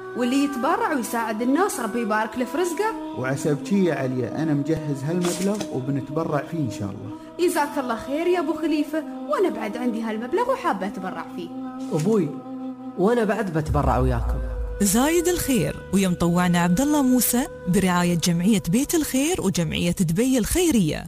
واللي يتبرع ويساعد الناس ربي يبارك له في رزقه. وعسبتي يا عليا أنا مجهز هالمبلغ وبنتبرع فيه إن شاء الله. جزاك الله خير يا أبو خليفة، وأنا بعد عندي هالمبلغ وحابة أتبرع فيه. أبوي وأنا بعد بتبرع وياكم. زايد الخير. ويوم طوعنا عبد الله موسى برعاية جمعية بيت الخير وجمعية دبي الخيرية.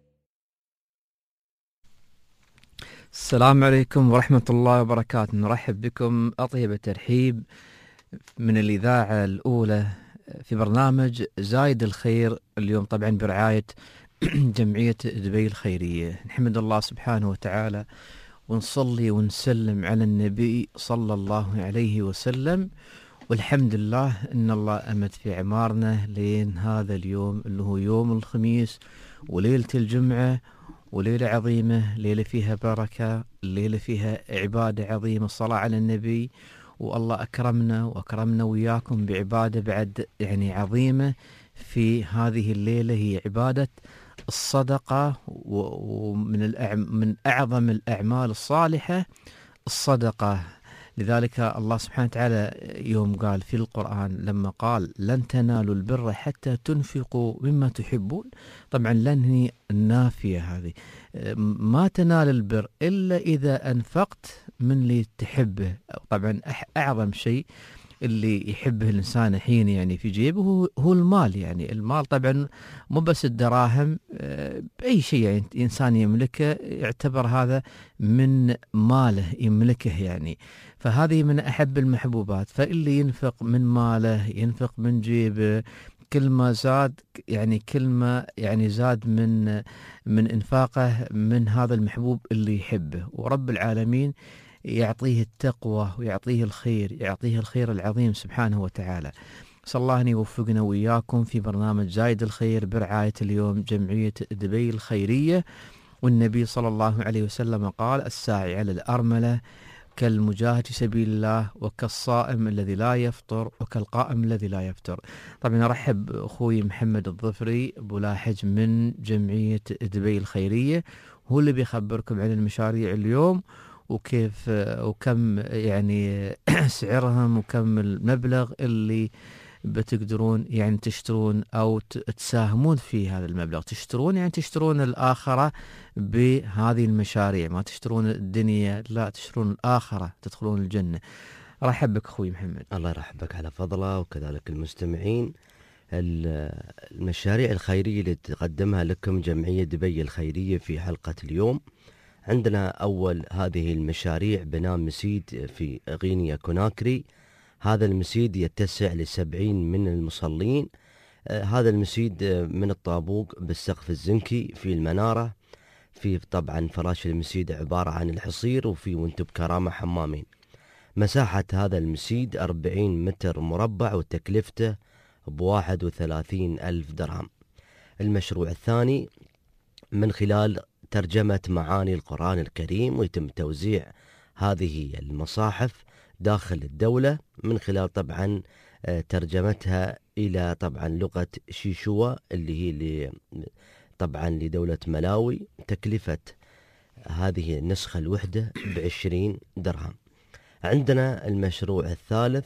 السلام عليكم ورحمة الله وبركاته. نرحب بكم أطيب الترحيب من الإذاعة الأولى في برنامج زايد الخير، اليوم طبعا برعاية جمعية دبي الخيرية. نحمد الله سبحانه وتعالى ونصلي ونسلم على النبي صلى الله عليه وسلم، والحمد لله إن الله أمد في عمارنا لين هذا اليوم اللي هو يوم الخميس وليلة الجمعة، وليلة عظيمة، ليلة فيها بركة، ليلة فيها عبادة عظيمة، الصلاة على النبي. والله أكرمنا وياكم بعبادة بعد يعني عظيمة في هذه الليلة، هي عبادة الصدقة. ومن أعظم الأعمال الصالحة الصدقة. لذلك الله سبحانه وتعالى يوم قال في القرآن لما قال لن تنالوا البر حتى تنفقوا مما تحبون، طبعا لن هي النافية، هذه ما تنال البر إلا إذا أنفقت من اللي تحبه. طبعا أعظم شيء اللي يحبه الإنسان حين يعني في جيبه هو المال. يعني المال طبعا مو بس الدراهم، بأي شيء يعني إنسان يملكه يعتبر هذا من ماله يملكه يعني. فهذه من أحب المحبوبات. فاللي ينفق من ماله ينفق من جيبه كل ما زاد يعني زاد من إنفاقه من هذا المحبوب اللي يحبه، ورب العالمين يعطيه التقوى ويعطيه الخير العظيم سبحانه وتعالى. صلى الله أن يوفقنا وإياكم في برنامج زايد الخير برعاية اليوم جمعية دبي الخيرية. والنبي صلى الله عليه وسلم قال الساعي على الأرملة كالمجاهد في سبيل الله، وكالصائم الذي لا يفطر، وكالقائم الذي لا يفطر. طبعا أرحب أخوي محمد الظفري أبو لاحج من جمعية دبي الخيرية، هو اللي بيخبركم عن المشاريع اليوم وكيف وكم يعني سعرهم وكم المبلغ اللي بتقدرون يعني تشترون أو تساهمون في هذا المبلغ. تشترون يعني تشترون الآخرة بهذه المشاريع، ما تشترون الدنيا، لا تشترون الآخرة تدخلون الجنة. رحب بك أخوي محمد. الله يرحبك على فضله وكذلك المستمعين. المشاريع الخيرية اللي تقدمها لكم جمعية دبي الخيرية في حلقة اليوم، عندنا أول هذه المشاريع بناء مسجد في غينيا كوناكري. هذا المسجد يتسع ل70 من المصلين. هذا المسجد من الطابوق بالسقف الزنكي في المنارة، في طبعا فراش المسجد عبارة عن الحصير، وفي وانتب كرامة حمامين. مساحة هذا المسجد 40 متر مربع وتكلفته ب31,000 درهم. المشروع الثاني من خلال ترجمة معاني القرآن الكريم، ويتم توزيع هذه المصاحف داخل الدولة من خلال طبعا ترجمتها إلى طبعا لغة شيشوا اللي هي طبعا لدولة ملاوي. تكلفة هذه النسخة الوحدة ب20 درهم. عندنا المشروع الثالث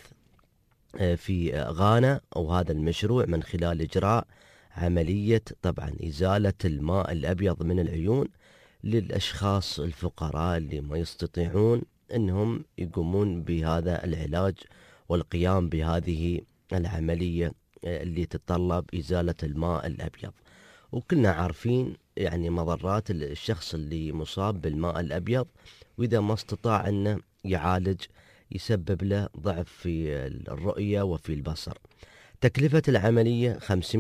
في غانا، وهذا المشروع من خلال إجراء عملية طبعا إزالة الماء الأبيض من العيون للأشخاص الفقراء اللي ما يستطيعون أنهم يقومون بهذا العلاج والقيام بهذه العملية اللي تتطلب إزالة الماء الأبيض. وكلنا عارفين يعني مضرات الشخص اللي مصاب بالماء الأبيض، وإذا ما استطاع أنه يعالج يسبب له ضعف في الرؤية وفي البصر. تكلفة العملية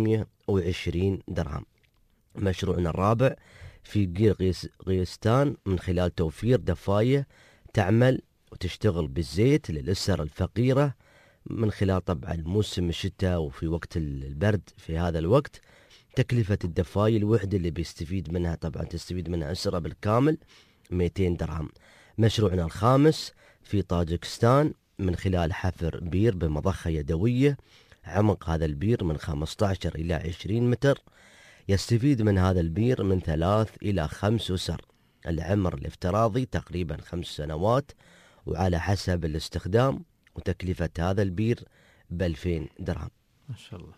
520 درهم. مشروعنا الرابع في قير غيستان، من خلال توفير دفاية تعمل وتشتغل بالزيت للأسر الفقيرة من خلال طبعا موسم الشتاء وفي وقت البرد. في هذا الوقت تكلفة الدفاية الوحدة اللي بيستفيد منها طبعا تستفيد منها أسرة بالكامل 200 درهم. مشروعنا الخامس في طاجكستان، من خلال حفر بير بمضخة يدوية. عمق هذا البير من 15 إلى 20 متر. يستفيد من هذا البير من 3 إلى 5 أسر. العمر الافتراضي تقريبا 5 سنوات وعلى حسب الاستخدام. وتكلفة هذا البير ب2000 درهم. ما شاء الله.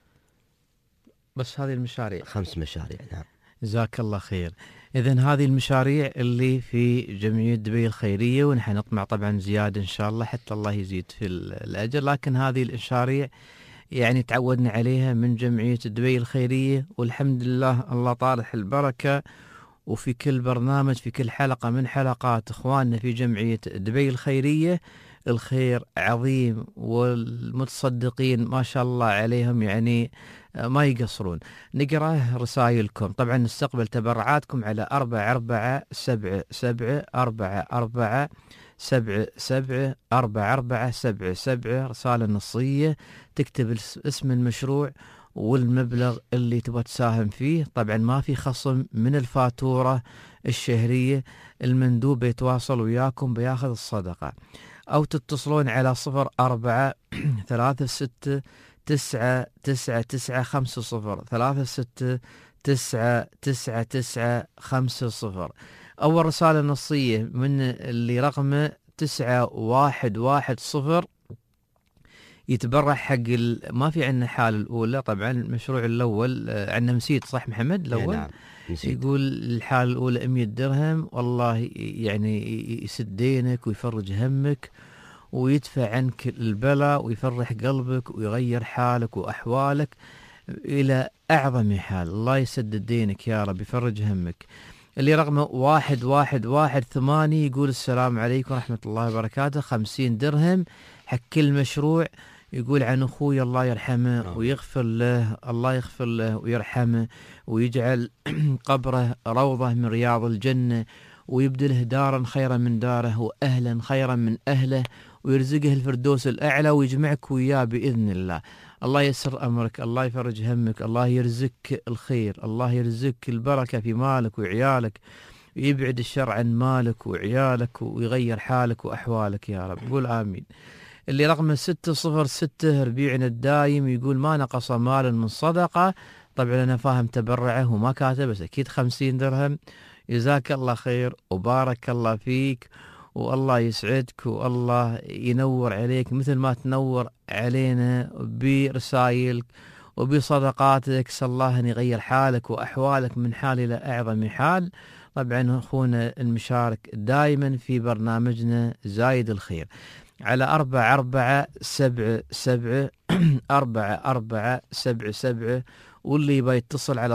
بس هذه المشاريع 5 مشاريع. نعم. جزاك الله خير. إذن هذه المشاريع اللي في جمعية دبي الخيرية، ونحن نطمع طبعا زيادة إن شاء الله حتى الله يزيد في الأجر، لكن هذه المشاريع يعني تعودنا عليها من جمعية دبي الخيرية، والحمد لله الله طارح البركة. وفي كل برنامج، في كل حلقة من حلقات إخواننا في جمعية دبي الخيرية الخير عظيم، والمتصدقين ما شاء الله عليهم يعني ما يقصرون. نقرأ رسائلكم، طبعا نستقبل تبرعاتكم على 44774477 رسالة نصية، تكتب اسم المشروع والمبلغ اللي تبغى تساهم فيه. طبعا ما في خصم من الفاتورة الشهرية، المندوب يتواصل وياكم بياخذ الصدقة، أو تتصلون على 0436999950 36999950. أول رسالة نصية من اللي رقمه 9110 يتبرع حق ما في عندنا حال الأولى. طبعا المشروع الأول عندنا مسيد، صح محمد الأول؟ نعم نسيت. يقول الحال الأولى 100 درهم، والله يعني يسد دينك ويفرج همك ويدفع عنك البلاء ويفرح قلبك ويغير حالك وأحوالك إلى أعظم حال. الله يسدد دينك يا رب، يفرج همك. اللي رقمه 1118 يقول السلام عليكم ورحمة الله وبركاته، 50 درهم حق كل مشروع. يقول عن أخوي الله يرحمه ويغفر له، الله يغفر له ويرحمه ويجعل قبره روضة من رياض الجنة، ويبدله دارا خيرا من داره وأهلا خيرا من أهله، ويرزقه الفردوس الأعلى ويجمعك وياه بإذن الله. الله يسر أمرك، الله يفرج همك، الله يرزقك الخير، الله يرزقك البركة في مالك وعيالك، ويبعد الشر عن مالك وعيالك ويغير حالك وأحوالك يا رب. قول آمين. اللي رقمه 606 ربيعنا الدايم يقول ما نقص مال من صدقة. طبعا أنا فاهم تبرعه وما كاتب، بس أكيد 50 درهم. جزاك الله خير وبارك الله فيك، والله يسعدك والله ينور عليك مثل ما تنور علينا برسائلك وبصدقاتك. سأل الله أن يغير حالك وأحوالك من حال إلى أعظم حال. طبعا أخونا المشارك دائما في برنامجنا زايد الخير على 4477 واللي يبغى يتصل على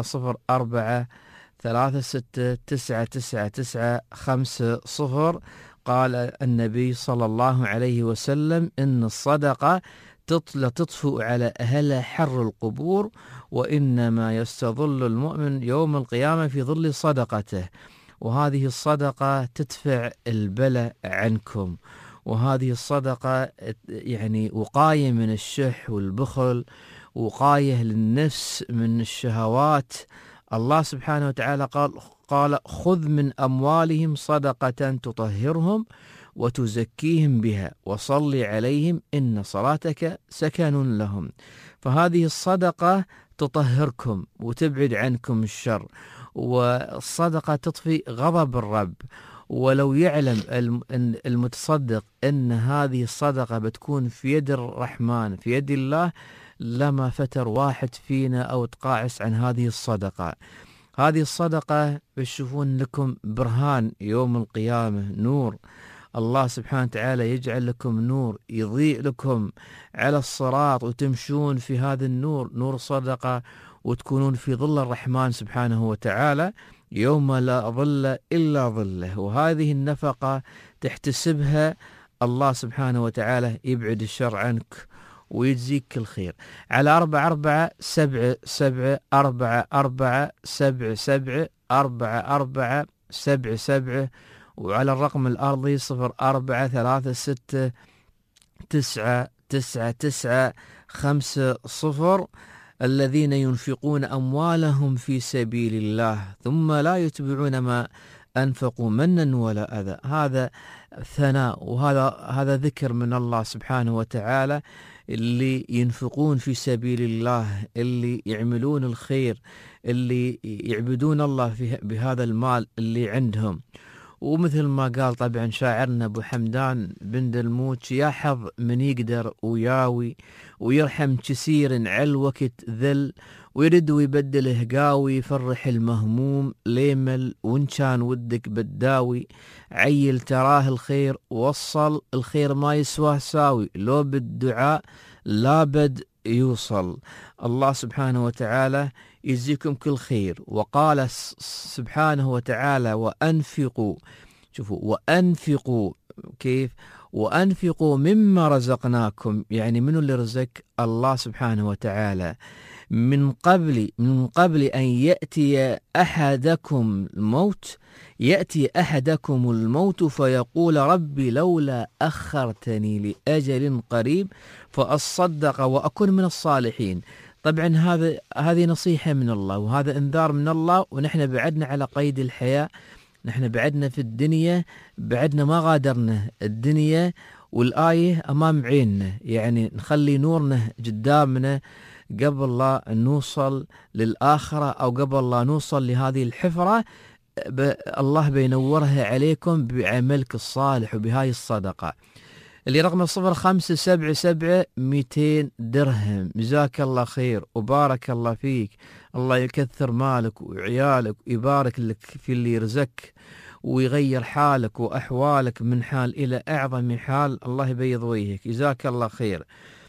0436999950. قال النبي صلى الله عليه وسلم إن الصدقة تطفئ على أهلها حر القبور، وإنما يستظل المؤمن يوم القيامة في ظل صدقته. وهذه الصدقة تدفع البلاء عنكم، وهذه الصدقة يعني وقاية من الشح والبخل، وقاية للنفس من الشهوات. الله سبحانه وتعالى قال خذ من أموالهم صدقة تطهرهم وتزكيهم بها وصل عليهم إن صلاتك سكن لهم. فهذه الصدقة تطهركم وتبعد عنكم الشر، والصدقة تطفي غضب الرب. ولو يعلم المتصدق أن هذه الصدقة بتكون في يد الرحمن في يد الله لما فتر واحد فينا أو تقاعس عن هذه الصدقة. هذه الصدقة بتشوفون لكم برهان يوم القيامة، نور. الله سبحانه وتعالى يجعل لكم نور يضيء لكم على الصراط، وتمشون في هذا النور، نور الصدقة، وتكونون في ظل الرحمن سبحانه وتعالى يوم لا ظل إلا ظله. وهذه النفقة تحتسبها الله سبحانه وتعالى يبعد الشر عنك ويجزيك الخير على 44774477 وعلى الرقم الأرضي 0436999950. الذين ينفقون أموالهم في سبيل الله ثم لا يتبعون ما أنفقوا منا ولا أذى. هذا ثناء، وهذا ذكر من الله سبحانه وتعالى. اللي ينفقون في سبيل الله، اللي يعملون الخير، اللي يعبدون الله بهذا المال اللي عندهم، ومثل ما قال طبعا شاعرنا أبو حمدان بن دلموت: يا حظ من يقدر وياوي ويرحم كسير على الوقت ذل، ويرد ويبدله قاوي، يفرح المهموم ليمل، وإن كان ودك بداوي عيل تراه الخير وصل، الخير ما يسواه ساوي، لو بالدعاء لابد يوصل. الله سبحانه وتعالى يجزيكم كل خير. وقال سبحانه وتعالى: وأنفقوا، شوفوا وأنفقوا كيف؟ وأنفقوا مما رزقناكم، يعني منو اللي رزق؟ الله سبحانه وتعالى. من قبل أن يأتي أحدكم الموت فيقول ربي لولا أخرتني لأجل قريب فأصدق وأكون من الصالحين. طبعا هذه نصيحة من الله، وهذا انذار من الله، ونحن بعدنا على قيد الحياة، نحن بعدنا في الدنيا، بعدنا ما غادرنا الدنيا، والآية أمام عيننا، يعني نخلي نورنا قدامنا قبل لا نوصل للآخرة، أو قبل لا نوصل لهذه الحفرة. الله بينورها عليكم بعملك الصالح وبهاي الصدقة اللي رقم 0577 درهم. جزاك الله خير وبارك الله فيك، الله يكثر مالك وعيالك ويبارك لك في اللي يرزقك ويغير حالك وأحوالك من حال إلى أعظم حال، الله يبيض وجهك، جزاك الله خير.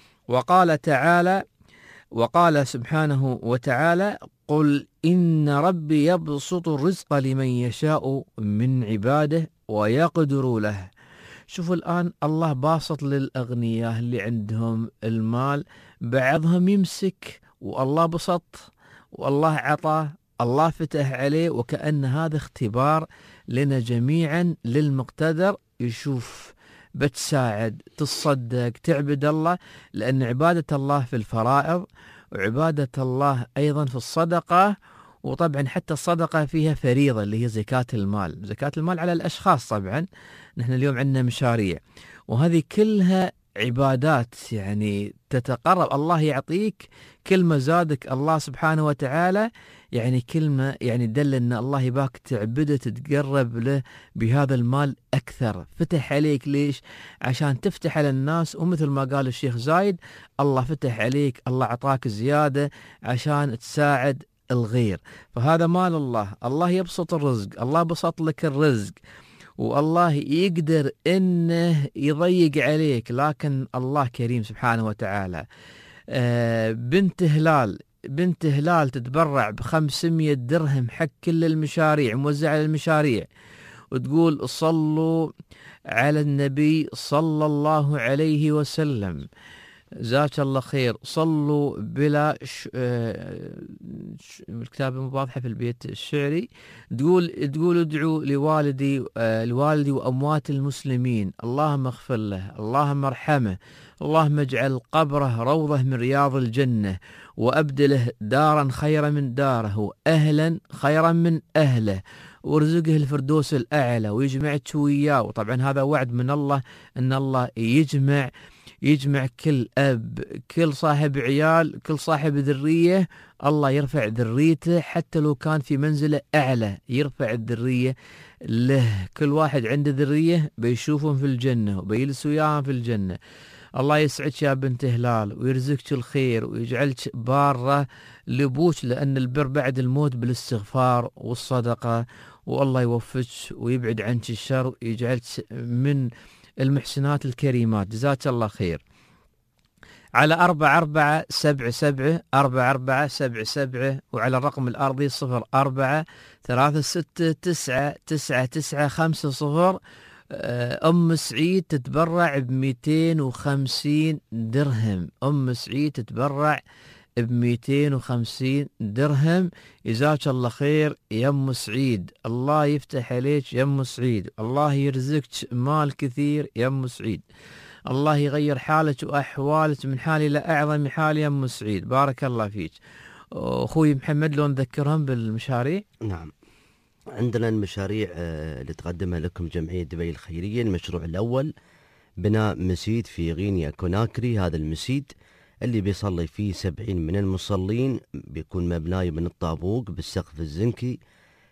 وقال سبحانه وتعالى: قل إن ربي يبسط الرزق لمن يشاء من عباده ويقدر له. شوفوا الآن الله باسط للأغنياء اللي عندهم المال، بعضهم يمسك والله بسط والله عطى، الله فتح عليه، وكأن هذا اختبار لنا جميعا للمقتدر. يشوف بتساعد، تصدق، تعبد الله، لأن عبادة الله في الفرائض وعبادة الله أيضا في الصدقة، وطبعا حتى الصدقة فيها فريضة اللي هي زكاة المال. زكاة المال على الأشخاص، طبعا نحن اليوم عندنا مشاريع، وهذه كلها عبادات يعني تتقرب. الله يعطيك كل ما زادك الله سبحانه وتعالى، يعني كلمة يعني دل أن الله يباك تعبده، تتقرب له بهذا المال أكثر. فتح عليك ليش؟ عشان تفتح على الناس، ومثل ما قال الشيخ زايد: الله فتح عليك، الله عطاك زيادة عشان تساعد الغير. فهذا مال الله، الله يبسط الرزق، الله بسط لك الرزق، والله يقدر انه يضيق عليك، لكن الله كريم سبحانه وتعالى. بنت هلال تتبرع ب500 درهم حق كل المشاريع، موزعة على المشاريع، وتقول: صلوا على النبي صلى الله عليه وسلم. جزاك الله خير. صلوا بلا الكتاب واضحة في البيت الشعري، تقول ادعوا لوالدي وأموات المسلمين، اللهم اغفر له، اللهم ارحمه، اللهم اجعل قبره روضة من رياض الجنة، وأبدله دارا خيرا من داره، وأهلا خيرا من أهله، وارزقه الفردوس الأعلى، ويجمعك وياه. وطبعا هذا وعد من الله أن الله يجمع كل أب، كل صاحب عيال، كل صاحب ذرية، الله يرفع ذريته حتى لو كان في منزلة أعلى، يرفع الذرية له. كل واحد عنده ذرية بيشوفهم في الجنة وبيلسوا إياهم في الجنة. الله يسعدك يا بنت هلال، ويرزقك الخير، ويجعلك بارة لبوك، لأن البر بعد الموت بالاستغفار والصدقة، والله يوفقك ويبعد عنك الشر، ويجعلك من المحسنات الكريمات. جزاك الله خير. على 4477 وعلى الرقم الأرضي 0436999950. أم سعيد تتبرع ب250 درهم. أم سعيد تتبرع ب250 درهم. جزاك الله خير يا أم سعيد، الله يفتح عليك يا أم سعيد، الله يرزقك مال كثير يا أم سعيد، الله يغير حالك وأحوالك من حال إلى أعظم حال يا أم سعيد، بارك الله فيك. أخوي محمد لو نذكرهم بالمشاريع. نعم، عندنا المشاريع اللي تقدمها لكم جمعية دبي الخيرية. المشروع الأول بناء مسجد في غينيا كوناكري. هذا المسجد اللي بيصلي فيه 70 من المصلين، بيكون مبناي من الطابوق بالسقف الزنكي،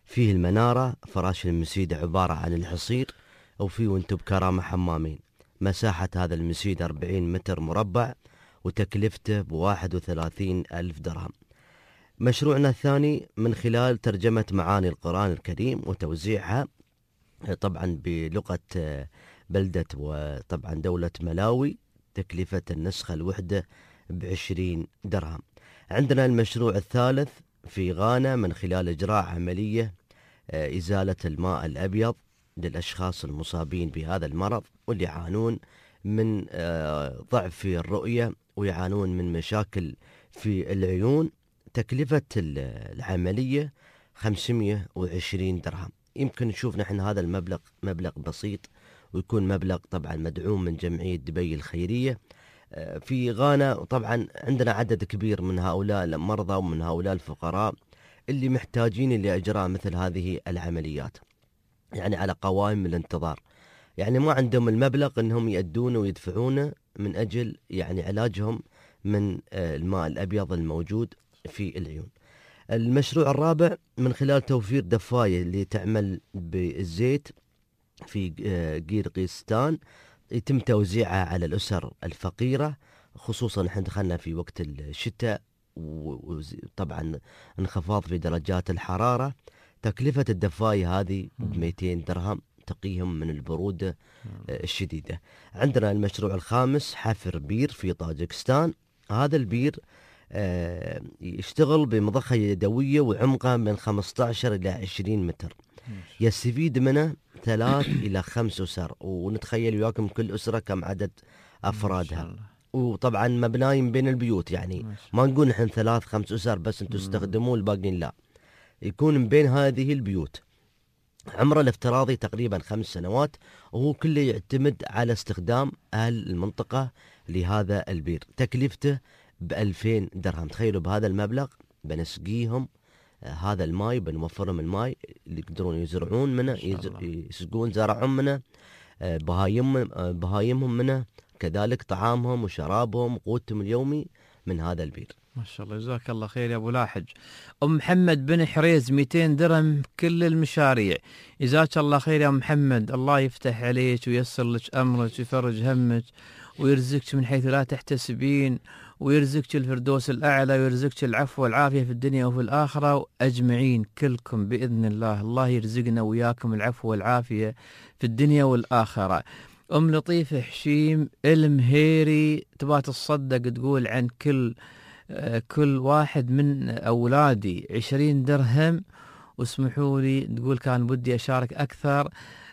فيه المنارة، فراش المسيدة عبارة عن الحصير، وفيه وانتم بكرامة حمامين. مساحة هذا المسيد 40 متر مربع، وتكلفته ب31 ألف درهم. مشروعنا الثاني من خلال ترجمة معاني القرآن الكريم وتوزيعها طبعا بلغة بلدة وطبعا دولة ملاوي. تكلفة النسخة الوحدة ب20 درهم. عندنا المشروع الثالث في غانا من خلال إجراء عملية إزالة الماء الأبيض للأشخاص المصابين بهذا المرض واللي يعانون من ضعف في الرؤية ويعانون من مشاكل في العيون. تكلفة العملية 520 درهم. يمكن نشوف نحن هذا المبلغ مبلغ بسيط، ويكون مبلغ طبعا مدعوم من جمعية دبي الخيرية في غانا. طبعا عندنا عدد كبير من هؤلاء المرضى ومن هؤلاء الفقراء اللي محتاجين لإجراء مثل هذه العمليات، يعني على قوائم الانتظار، يعني ما عندهم المبلغ انهم يأدونه ويدفعونه من اجل يعني علاجهم من الماء الابيض الموجود في العيون. المشروع الرابع من خلال توفير دفاية اللي تعمل بالزيت في قيرغيزستان، يتم توزيعها على الأسر الفقيرة، خصوصا نحن دخلنا في وقت الشتاء وطبعا انخفاض في درجات الحرارة. تكلفة الدفاية هذه 200 درهم تقيهم من البرودة الشديدة. عندنا المشروع الخامس حفر بير في طاجكستان. هذا البير يشتغل بمضخة يدوية وعمقه من 15 إلى 20 متر. يستفيد منه 3 إلى 5 أسر، ونتخيل وياكم كل أسرة كم عدد أفرادها. وطبعا مبناين بين البيوت، يعني ما نقول نحن 3-5 أسر بس انتم تستخدمون الباقين، لا، يكون من بين هذه البيوت. عمره الافتراضي تقريبا 5 سنوات، وهو كله يعتمد على استخدام أهل المنطقة لهذا البير. تكلفته ب2000 درهم. تخيلوا بهذا المبلغ بنسقيهم هذا الماء، بنوفرهم الماء اللي يقدرون يزرعون منه، يسقون زرعهم منه، بهايمهم منه، كذلك طعامهم وشرابهم وقوتهم اليومي من هذا البير. ما شاء الله، جزاك الله خير يا ابو لاحج. ام محمد بن حريز 200 درهم كل المشاريع. جزاك الله خير يا محمد، الله يفتح عليك وييسر لك امرك ويفرج همك ويرزقك من حيث لا تحتسبين، ويرزقك الفردوس الاعلى، ويرزقك العفو والعافيه في الدنيا وفي الاخره اجمعين كلكم باذن الله. الله يرزقنا وياكم العفو والعافيه في الدنيا والاخره. ام لطيفه حشيم المهيري تبغى تصدق، تقول عن كل واحد من أولادي 20 درهم، واسمحوا لي تقول كان بدي أشارك أكثر.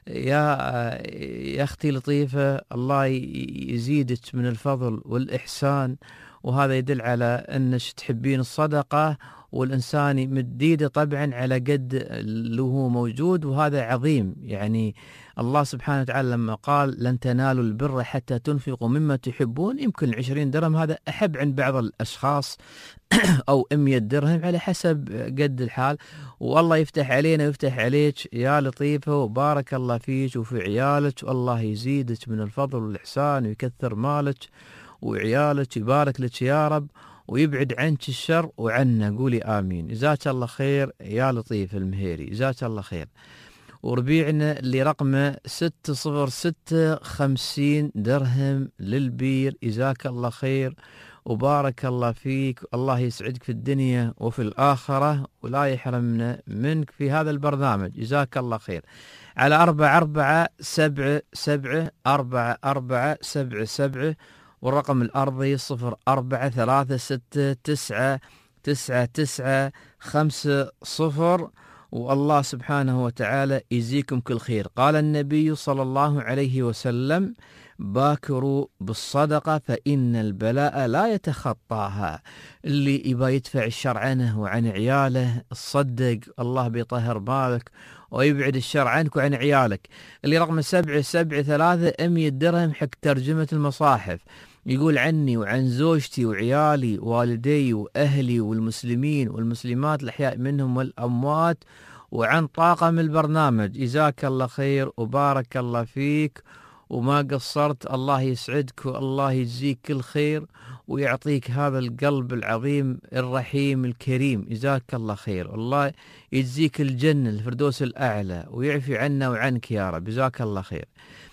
يا أختي لطيفة، الله يزيدك من الفضل والإحسان، وهذا يدل على أنك تحبين الصدقة، والإنسان مديده طبعا على قد اللي هو موجود، وهذا عظيم. يعني الله سبحانه وتعالى لما قال لن تنالوا البر حتى تنفقوا مما تحبون، يمكن 20 درهم هذا أحب عند بعض الأشخاص أو 100 درهم على حسب قد الحال. والله يفتح علينا ويفتح عليك يا لطيفة، وبارك الله فيك وفي عيالك، والله يزيدك من الفضل والإحسان ويكثر مالك وعيالك، يبارك لك يا رب ويبعد عنك الشر وعنا. قولي آمين. جزاك الله خير يا لطيف المهيري، جزاك الله خير. وربيعنا اللي رقمه 606 50 درهم للبير. جزاك الله خير وبارك الله فيك، الله يسعدك في الدنيا وفي الآخرة، ولا يحرمنا منك في هذا البرنامج. جزاك الله خير. على 44774477 والرقم الأرضي 0436999950. والله سبحانه وتعالى يجزيكم كل خير. قال النبي صلى الله عليه وسلم: باكروا بالصدقة فإن البلاء لا يتخطاها. اللي يبغى يدفع الشر عنه وعن عياله، الصدق الله بيطهر بالك ويبعد الشر عنك وعن عيالك. اللي رقم 773 100 درهم حق ترجمة المصاحف. يقول عني وعن زوجتي وعيالي ووالدي وأهلي والمسلمين والمسلمات الأحياء منهم والأموات، وعن طاقم البرنامج. جزاك الله خير وبارك الله فيك وما قصرت. الله يسعدك والله يجزيك كل خير، ويعطيك هذا القلب العظيم الرحيم الكريم. جزاك الله خير، والله يجزيك الجنة الفردوس الأعلى ويعفي عنا وعنك يا رب. جزاك الله خير.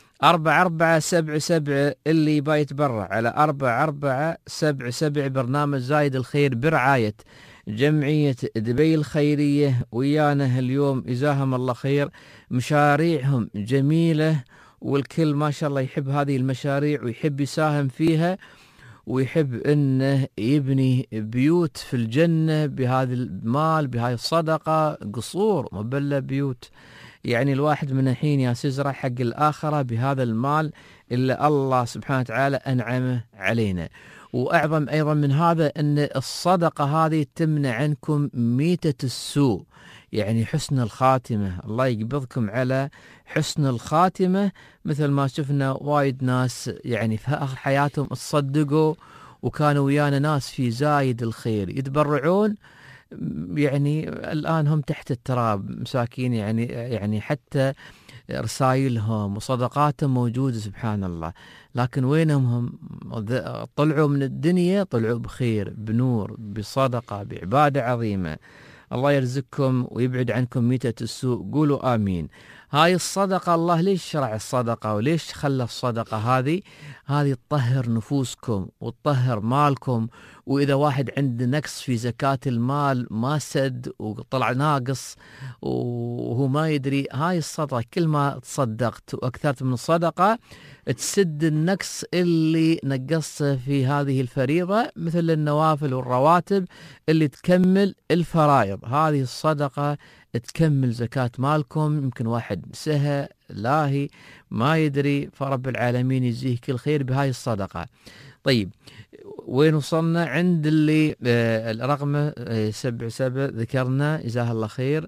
4477 اللي يبغى يتبرع على 4477 برنامج زايد الخير برعاية جمعية دبي الخيرية ويانا اليوم. جزاهم الله خير، مشاريعهم جميلة والكل ما شاء الله يحب هذه المشاريع ويحب يساهم فيها ويحب انه يبني بيوت في الجنة بهذا المال، بهذه الصدقة، قصور مبلة بيوت. يعني الواحد من الحين يا سزرة حق الآخرة بهذا المال اللي الله سبحانه وتعالى أنعمه علينا. وأعظم أيضا من هذا أن الصدقة هذه تمنع عنكم ميتة السوء، يعني حسن الخاتمة. الله يقبضكم على حسن الخاتمة، مثل ما شفنا وايد ناس يعني في آخر حياتهم تصدقوا وكانوا ويانا ناس في زايد الخير يتبرعون، يعني الآن هم تحت التراب مساكين، يعني حتى رسائلهم وصدقاتهم موجودة سبحان الله، لكن وينهم هم؟ طلعوا من الدنيا طلعوا بخير، بنور، بصدقة، بعبادة عظيمة. الله يرزقكم ويبعد عنكم ميتة السوء. قولوا آمين. هاي الصدقة الله ليش شرع الصدقة وليش خلى الصدقة هذه تطهر نفوسكم وتطهر مالكم. وإذا واحد عنده نقص في زكاة المال ما سد وطلع ناقص وهو ما يدري، هاي الصدقة كل ما تصدقت وأكثرت من الصدقة تسد النقص اللي نقصه في هذه الفريضة، مثل النوافل والرواتب اللي تكمل الفرائض. هذه الصدقة تكمل زكاة مالكم. يمكن واحد سهى لاهي ما يدري، فرب العالمين يجزيه كل خير بهاي الصدقة. طيب وين وصلنا؟ عند اللي الرقم 77 ذكرنا جزاه الله خير،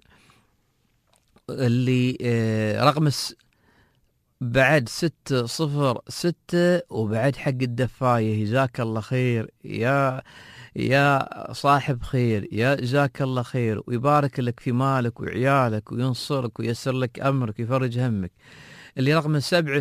اللي رقم بعد 606 وبعد حق الدفاية. جزاك الله خير يا صاحب خير، يا جزاك الله خير ويبارك لك في مالك وعيالك وينصرك ويسر لك أمرك ويفرج همك. اللي رقم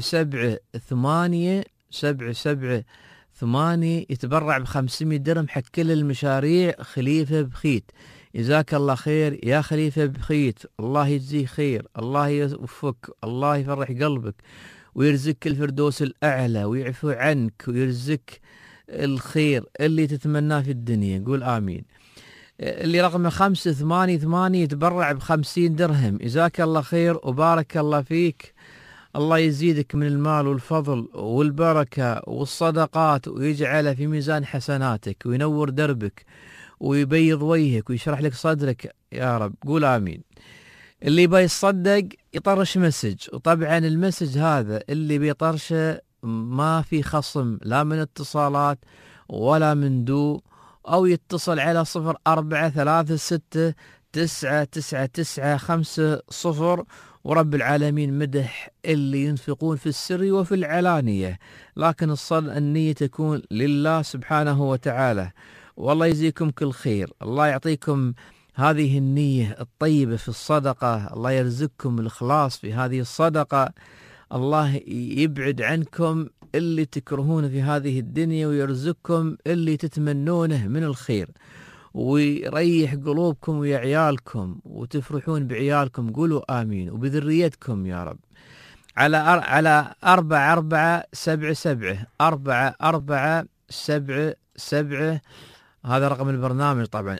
778 يتبرع ب500 درهم حق كل المشاريع خليفة بخيت. جزاك الله خير يا خليفة بخيت، الله يجزيه خير، الله يوفقك، الله يفرح قلبك ويرزقك الفردوس الأعلى ويعفو عنك ويرزقك الخير اللي تتمناه في الدنيا. قول آمين. اللي رقم 588 يتبرع ب50 درهم. جزاك الله خير وبارك الله فيك، الله يزيدك من المال والفضل والبركة والصدقات ويجعلها في ميزان حسناتك وينور دربك ويبيض وجهك ويشرح لك صدرك يا رب. قول آمين. اللي بيصدق يطرش مسج، وطبعا المسج هذا اللي بيطرشه ما في خصم لا من اتصالات ولا من دو، أو يتصل على 0436999950. ورب العالمين مدح اللي ينفقون في السر وفي العلانية، لكن النية تكون لله سبحانه وتعالى. والله يجزيكم كل خير، الله يعطيكم هذه النية الطيبة في الصدقة، الله يرزقكم الإخلاص في هذه الصدقة، الله يبعد عنكم اللي تكرهونه في هذه الدنيا ويرزقكم اللي تتمنونه من الخير، ويريح قلوبكم ويا عيالكم وتفرحون بعيالكم. قولوا آمين. وبذريتكم يا رب. على 4477 هذا رقم البرنامج طبعا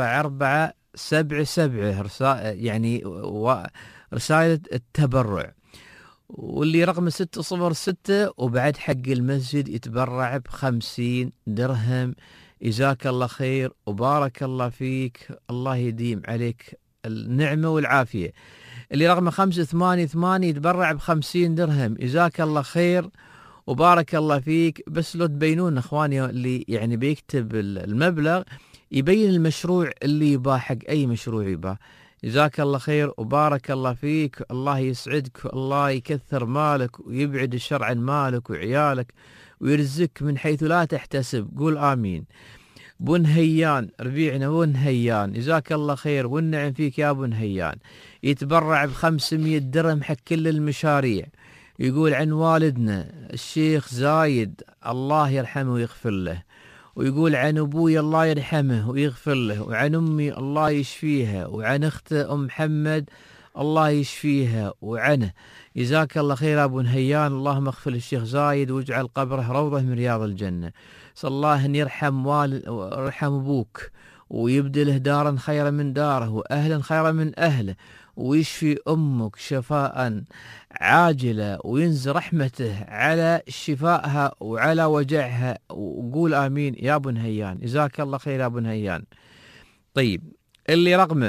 4477 يعني رسالة التبرع. واللي رقم 606 وبعد حق المسجد يتبرع ب50 درهم. جزاك الله خير وبارك الله فيك، الله يديم عليك النعمة والعافية. اللي رقم 588 يتبرع ب50 درهم. جزاك الله خير وبارك الله فيك. بس لو تبينون اخواني اللي يعني بيكتب المبلغ يبين المشروع اللي يباه حق اي مشروع يباه. جزاك الله خير وبارك الله فيك، الله يسعدك، الله يكثر مالك ويبعد الشر عن مالك وعيالك ويرزقك من حيث لا تحتسب. قول آمين. بن هيان ربيعنا بن هيان جزاك الله خير والنعم فيك يا بن هيان، يتبرع ب500 درهم حق كل المشاريع. يقول عن والدنا الشيخ زايد الله يرحمه ويغفر له، ويقول عن أبوي الله يرحمه ويغفر له، وعن أمي الله يشفيها، وعن أخته أم محمد الله يشفيها وعنه. جزاك الله خير أبو نهيان، اللهم اغفر للشيخ زايد واجعل قبره روضة من رياض الجنة. صلى الله أن يرحم أبوك ويبدله دارا خيرا من داره وأهلا خيرا من أهله، ويشفي أمك شفاء عاجلة، وينزل رحمته على شفائها وعلى وجعها، وقول آمين يا أبو نهيان. جزاك الله خير يا أبو نهيان. طيب اللي رقمه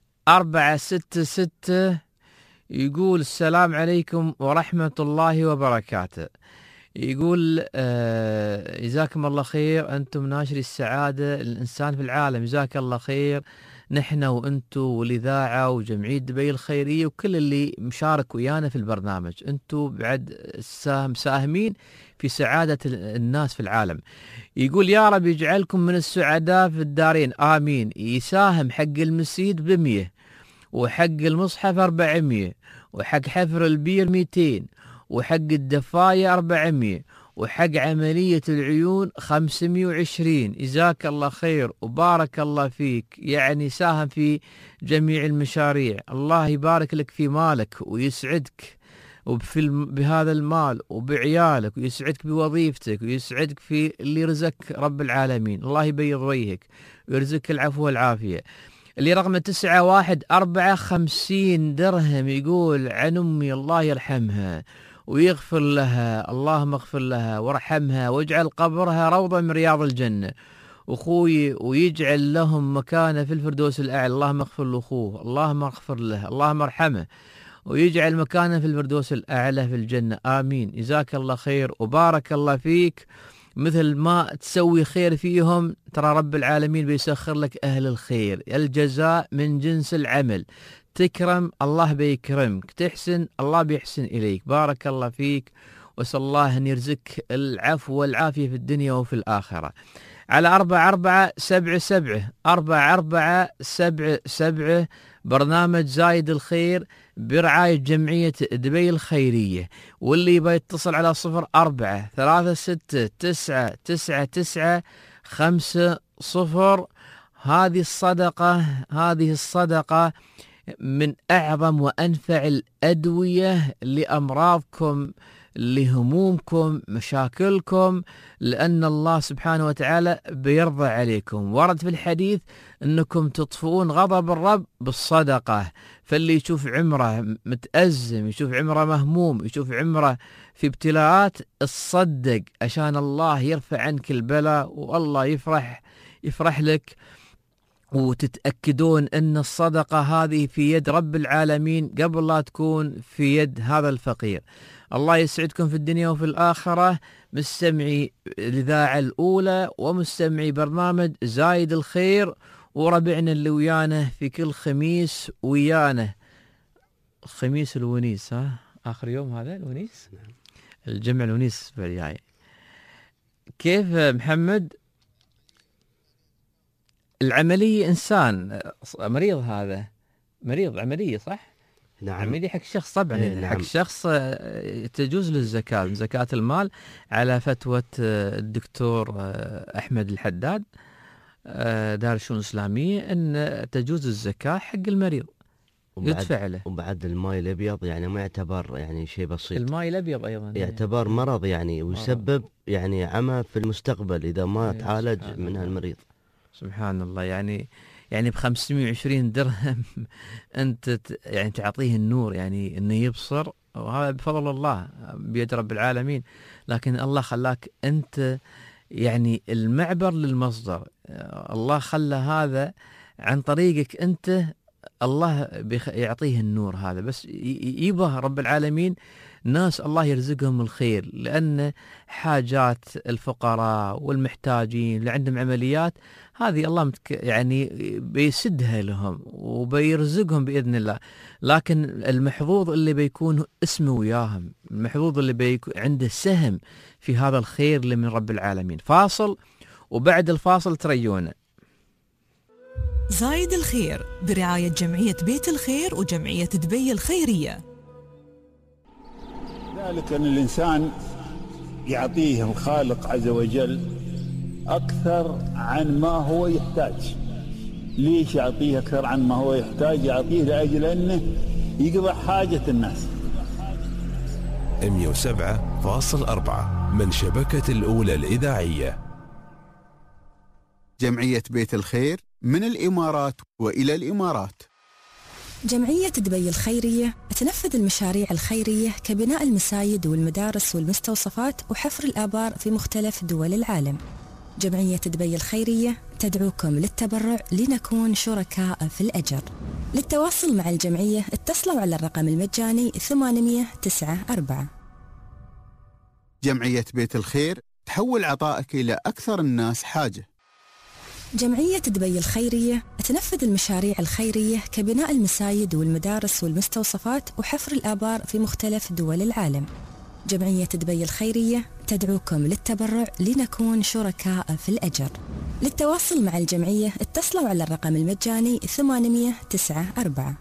466 يقول السلام عليكم ورحمة الله وبركاته. يقول جزاكم الله خير، أنتم ناشري السعادة للإنسان في العالم، جزاك الله خير. نحن وأنتم والإذاعة وجمعية دبي الخيرية وكل اللي مشارك ويانا في البرنامج، أنتم بعد ساهمين في سعادة الناس في العالم. يقول يا رب يجعلكم من السعداء في الدارين، آمين. يساهم حق المسيد ب100، وحق المصحف 400، وحق حفر البير 200، وحق الدفاية 400، وحق عملية العيون 520. جزاك الله خير وبارك الله فيك، يعني ساهم في جميع المشاريع. الله يبارك لك في مالك ويسعدك بهذا المال وبعيالك، ويسعدك بوظيفتك، ويسعدك في اللي رزقك رب العالمين. الله يبيض وجهك ويرزقك العفو والعافية. اللي رقم 9144 50 درهم يقول عن أمي الله يرحمها ويغفر لها، اللهم اغفر لها وارحمها واجعل قبرها روضة من رياض الجنة، أخوي ويجعل لهم مكانه في الفردوس الأعلى. اللهم اغفر لأخوه، اللهم اغفر له، اللهم ارحمه ويجعل مكانه في الفردوس الأعلى في الجنة، آمين. جزاك الله خير وبارك الله فيك. مثل ما تسوي خير فيهم ترى رب العالمين بيسخر لك أهل الخير، الجزاء من جنس العمل. تكرم الله بيكرمك، تحسن الله بيحسن إليك. بارك الله فيك، وصلى الله أن يرزقك العفو والعافية في الدنيا وفي الآخرة. على 4477 4477 برنامج زايد الخير برعاية جمعية دبي الخيرية. واللي يبغى يتصل على 0436999500. هذه الصدقة من أعظم وأنفع الأدوية لأمراضكم، لهمومكم، مشاكلكم، لأن الله سبحانه وتعالى بيرضى عليكم. ورد في الحديث أنكم تطفئون غضب الرب بالصدقة. فاللي يشوف عمره متأزم، يشوف عمره مهموم، يشوف عمره في ابتلاءات، الصدق عشان الله يرفع عنك البلاء والله يفرح لك. وتتأكدون أن الصدقة هذه في يد رب العالمين قبل لا تكون في يد هذا الفقير. الله يسعدكم في الدنيا وفي الآخرة، مستمعي الإذاعة الأولى ومستمعي برنامج زايد الخير، وربعنا اللي ويانا في كل خميس ويانا خميس الونيس، آخر يوم هذا الونيس، الجمع الونيس بالجاي. كيف محمد؟ العملية إنسان مريض، هذا مريض عملية صح؟ نعم. عملية حق الشخص طبعا، نعم. حق الشخص تجوز له الزكاة من زكاة المال على فتوى الدكتور أحمد الحداد دار الشؤون الإسلامية أن تجوز الزكاة حق المريض يدفع له. وبعد الماء الأبيض يعني ما يعتبر يعني شيء بسيط، الماء الأبيض أيضا يعتبر مرض يعني، ويسبب يعني عمى في المستقبل إذا ما تعالج منها المريض. سبحان الله. يعني ب520 درهم أنت يعني تعطيه النور، يعني إنه يبصر، وهذا بفضل الله بيد رب العالمين. لكن الله خلاك أنت يعني المعبر للمصدر، الله خلى هذا عن طريقك أنت، الله يعطيه النور هذا. بس يبغى رب العالمين ناس الله يرزقهم الخير، لأن حاجات الفقراء والمحتاجين اللي عندهم عمليات هذه الله يعني بيسدها لهم وبيرزقهم بإذن الله. لكن المحظوظ اللي بيكون اسمه وياهم، المحظوظ اللي بيكون عنده سهم في هذا الخير اللي من رب العالمين. فاصل، وبعد الفاصل تريونا. زايد الخير برعاية جمعية بيت الخير وجمعية دبي الخيرية. ذلك أن الإنسان يعطيه الخالق عز وجل أكثر عن ما هو يحتاج. ليش يعطيه أكثر عن ما هو يحتاج؟ يعطيه لأجل أنه يقضي حاجة الناس. 107.4 من شبكة الأولى الإذاعية. جمعية بيت الخير من الإمارات وإلى الإمارات. جمعية دبي الخيرية تنفذ المشاريع الخيرية كبناء المساجد والمدارس والمستوصفات وحفر الآبار في مختلف دول العالم. جمعية دبي الخيرية تدعوكم للتبرع لنكون شركاء في الأجر. للتواصل مع الجمعية اتصلوا على الرقم المجاني 894. جمعية بيت الخير تحول عطائك إلى أكثر الناس حاجة. جمعية دبي الخيرية تنفذ المشاريع الخيرية كبناء المساجد والمدارس والمستوصفات وحفر الآبار في مختلف دول العالم. جمعية دبي الخيرية تدعوكم للتبرع لنكون شركاء في الأجر. للتواصل مع الجمعية اتصلوا على الرقم المجاني 894.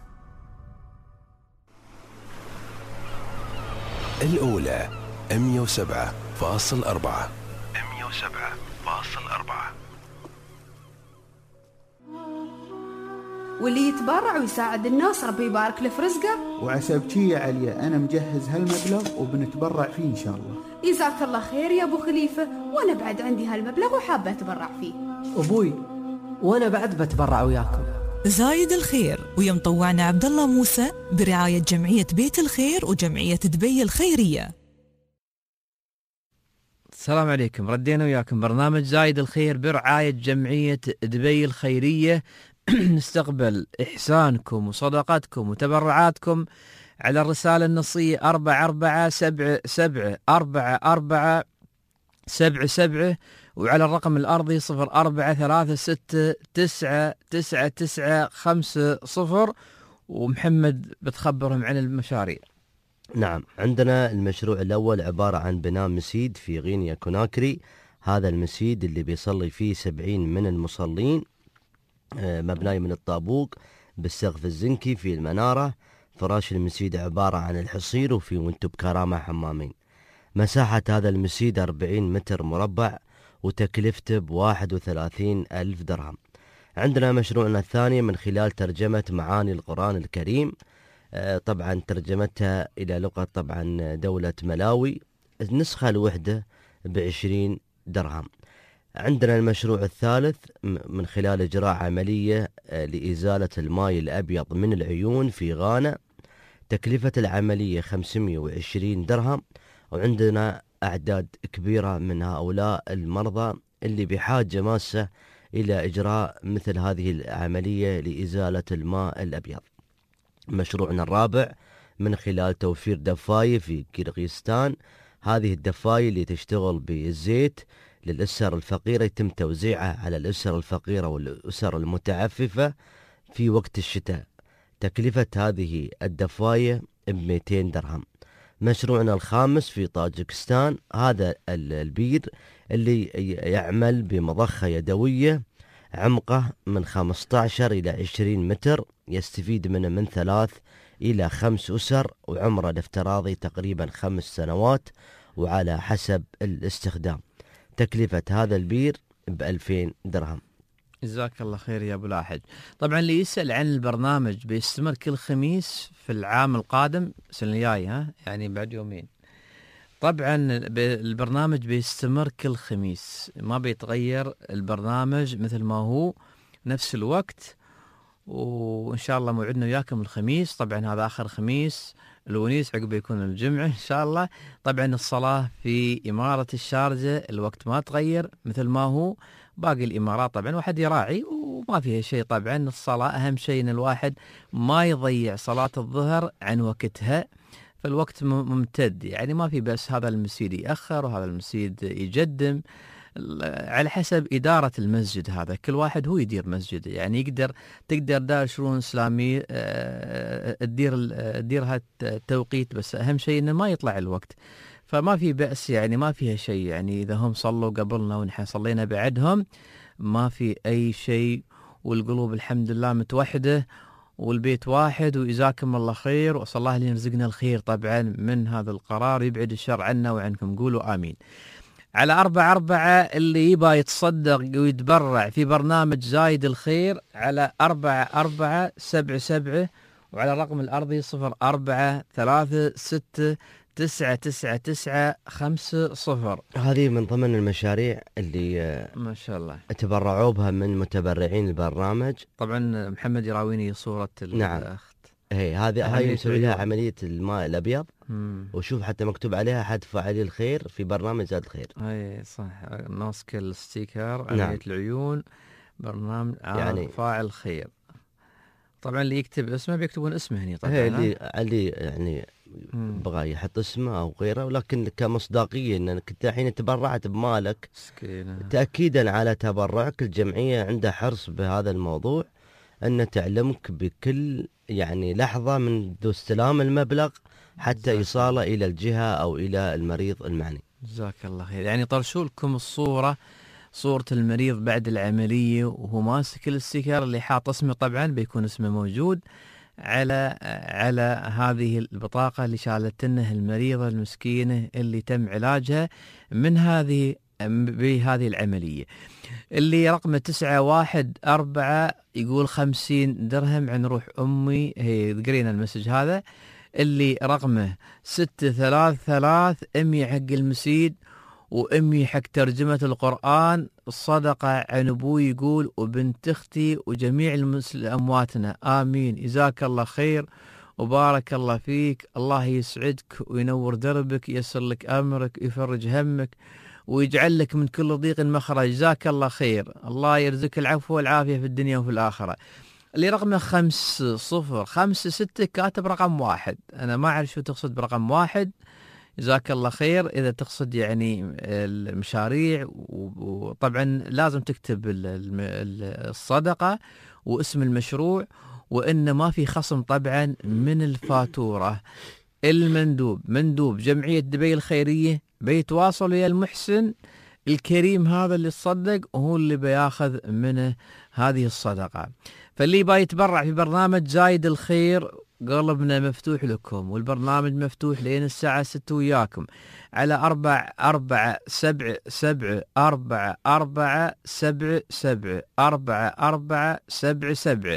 الأولى 107.4. 107.4. واللي يتبرع ويساعد الناس ربي يبارك له في رزقه. وعسى بشي يا عليا أنا مجهز هالمبلغ وبنتبرع فيه إن شاء الله. جزاك الله خير يا أبو خليفة، وأنا بعد عندي هالمبلغ وحابة أتبرع فيه. أبوي وأنا بعد بتبرع وياكم. زايد الخير ويا مطوعنا عبد الله موسى برعاية جمعية بيت الخير وجمعية دبي الخيرية. السلام عليكم، ردينا وياكم برنامج زايد الخير برعاية جمعية دبي الخيرية. نستقبل إحسانكم وصدقاتكم وتبرعاتكم على الرسالة النصية 44774477 وعلى الرقم الأرضي 0436999950. ومحمد بتخبرهم عن المشاريع. نعم، عندنا المشروع الأول عبارة عن بناء مسجد في غينيا كوناكري. هذا المسجد اللي بيصلي فيه 70 من المصلين، مبناي من الطابوق بالسقف الزنكي في المنارة. فراش المسجد عبارة عن الحصير وفي وانتو بكرامة حمامين. مساحة هذا المسجد 40 متر مربع وتكلفته ب31 ألف درهم. عندنا مشروعنا الثاني من خلال ترجمة معاني القرآن الكريم، طبعا ترجمتها إلى لغة طبعا دولة ملاوي. النسخة الوحدة ب20 درهم. عندنا المشروع الثالث من خلال إجراء عملية لإزالة الماء الأبيض من العيون في غانا. تكلفة العملية 520 درهم. وعندنا أعداد كبيرة من هؤلاء المرضى اللي بحاجة ماسة إلى إجراء مثل هذه العملية لإزالة الماء الأبيض. مشروعنا الرابع من خلال توفير دفاية في كيرغيزستان. هذه الدفاية اللي تشتغل بالزيت للأسر الفقيرة، يتم توزيعها على الأسر الفقيرة والأسر المتعففة في وقت الشتاء. تكلفة هذه الدفاية ب200 درهم. مشروعنا الخامس في طاجكستان، هذا البير اللي يعمل بمضخة يدوية عمقه من 15 إلى 20 متر، يستفيد منه من 3 إلى 5 أسر، وعمره الافتراضي تقريبا 5 سنوات وعلى حسب الاستخدام. تكلفة هذا البير ب2000 درهم. جزاك الله خير يا أبو لاحج. طبعا اللي يسأل عن البرنامج بيستمر كل خميس في العام القادم السنة الجاية، يعني بعد يومين. طبعا البرنامج بيستمر كل خميس، ما بيتغير البرنامج مثل ما هو نفس الوقت. وإن شاء الله موعدنا وياكم الخميس. طبعا هذا آخر خميس الونيس عقب يكون الجمعة إن شاء الله. طبعا الصلاة في إمارة الشارجة الوقت ما تغير مثل ما هو باقي الإمارات. طبعا واحد يراعي وما فيها شيء. طبعا الصلاة أهم شيء إن الواحد ما يضيع صلاة الظهر عن وقتها، فالوقت ممتد، يعني ما في بس هذا المسجد يأخر وهذا المسجد يقدم، على حسب إدارة المسجد. هذا كل واحد هو يدير مسجد، يعني تقدر دار شؤون إسلامية تديرها التوقيت، بس أهم شيء إنه ما يطلع الوقت. فما في بأس، يعني ما فيها شيء، يعني إذا هم صلوا قبلنا ونحن صلينا بعدهم ما في أي شيء، والقلوب الحمد لله متوحدة والبيت واحد. وإجزاكم الله خير، وأسأل الله أن يرزقنا الخير طبعا من هذا القرار، يبعد الشر عنا وعنكم. قولوا آمين. على 44 اللي يبا يتصدق ويتبرع في برنامج زايد الخير على 4477، وعلى الرقم الأرضي 0436999950. هذه من ضمن المشاريع اللي ما شاء الله تبرعوا بها من متبرعين البرنامج. طبعا محمد يراويني صورة نعم. الأخت. هاي مسوي لها عملية الماء الأبيض، وشوف حتى مكتوب عليها حد فاعلي الخير في برنامج زاد الخير. اي صح، ماسك الستيكر عملية العيون برنامج يعني فاعل خير. طبعا اللي يكتب اسمه بيكتبون اسمه هنا طبعا. اللي يعني بغى يحط اسمه او غيره، ولكن كمصداقيه انك انت الحين تبرعت بمالك سكينة. تاكيدا على تبرعك، الجمعيه عندها حرص بهذا الموضوع ان تعلمك بكل يعني لحظه من ذو استلام المبلغ حتى ايصاله الى الجهه او الى المريض المعني. جزاك الله خير. يعني طرشوا لكم صورة المريض بعد العملية وهو ماسك الستيكر اللي حاط اسمه، طبعا بيكون اسمه موجود على هذه البطاقة اللي شالتنه المريضة المسكينة اللي تم علاجها بهذه العملية. اللي رقمه 914 يقول 50 درهم عن روح أمي، هي قرينا المسج هذا. اللي رقمه 633 أمي حق المسيد وأمي حق ترجمة القرآن، الصدقة عن أبوي يقول وبنت أختي وجميع أمواتنا، آمين. جزاك الله خير وبارك الله فيك، الله يسعدك وينور دربك، ييسر لك أمرك ويفرج همك ويجعل لك من كل ضيق مخرج. جزاك الله خير، الله يرزقك العفو والعافية في الدنيا وفي الآخرة. اللي رقمه 5056 كاتب رقم 1، أنا ما أعرف شو تقصد برقم 1. جزاك الله خير. إذا تقصد يعني المشاريع، وطبعا لازم تكتب الصدقة واسم المشروع، وإن ما في خصم طبعا من الفاتورة. مندوب جمعية دبي الخيرية بيتواصل ويا المحسن الكريم هذا اللي تصدق، وهو اللي بياخذ منه هذه الصدقة. فاللي بيتبرع في برنامج زايد الخير قلبنا مفتوح لكم، والبرنامج مفتوح لين الساعة 6 وياكم على 4477.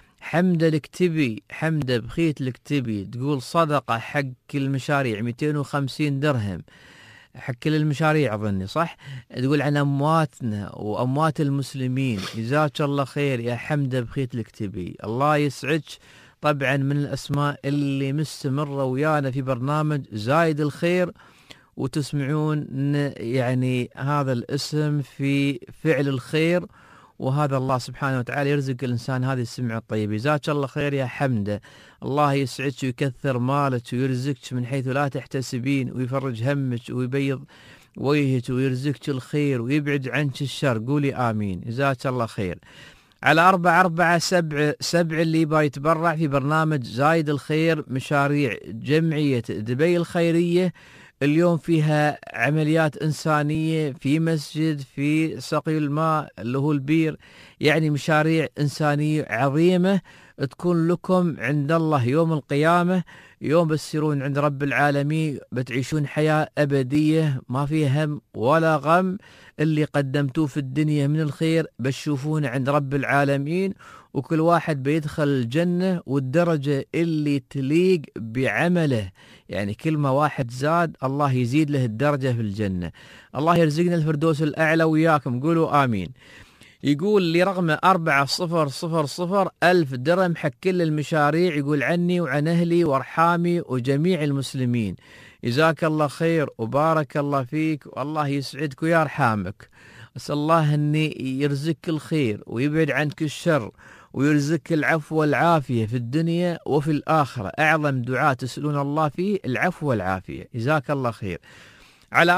حمدة بخيت الكتبي تقول صدقة حق المشاريع 250 درهم حق كل المشاريع، أظني صح، تقول عن أمواتنا وأموات المسلمين. جزاك الله خير يا حمدة بخيت الكتبي، الله يسعدك. طبعا من الأسماء اللي مستمرة ويانا في برنامج زايد الخير، وتسمعون يعني هذا الاسم في فعل الخير، وهذا الله سبحانه وتعالى يرزق الإنسان هذه السمعة الطيبة. جزاك الله خير يا حمدة، الله يسعدك ويكثر مالك ويرزقك من حيث لا تحتسبين، ويفرج همك ويبيض وجهك ويرزقك الخير ويبعد عنك الشر. قولي آمين. جزاك الله خير. على 4477 اللي يتبرع في برنامج زايد الخير، مشاريع جمعية دبي الخيرية اليوم فيها عمليات إنسانية في مسجد، في سقي الماء اللي هو البير، يعني مشاريع إنسانية عظيمة تكون لكم عند الله يوم القيامة، يوم بتصيرون عند رب العالمين بتعيشون حياة أبدية ما فيها هم ولا غم. اللي قدمتوه في الدنيا من الخير بتشوفونه عند رب العالمين، وكل واحد بيدخل الجنة والدرجة اللي تليق بعمله. يعني كل ما واحد زاد الله يزيد له الدرجة في الجنة. الله يرزقنا الفردوس الأعلى وياكم، قولوا آمين. يقول لي رقمه 4000 1000 درهم حق كل المشاريع، يقول عني وعن أهلي وارحامي وجميع المسلمين. جزاك الله خير وبارك الله فيك، والله يسعدك ويرحمك. أسأل الله أني يرزقك الخير ويبعد عنك الشر ويرزقك العفو والعافية في الدنيا وفي الآخرة. أعظم دعاء تسألون الله فيه العفو والعافية. جزاك الله خير. على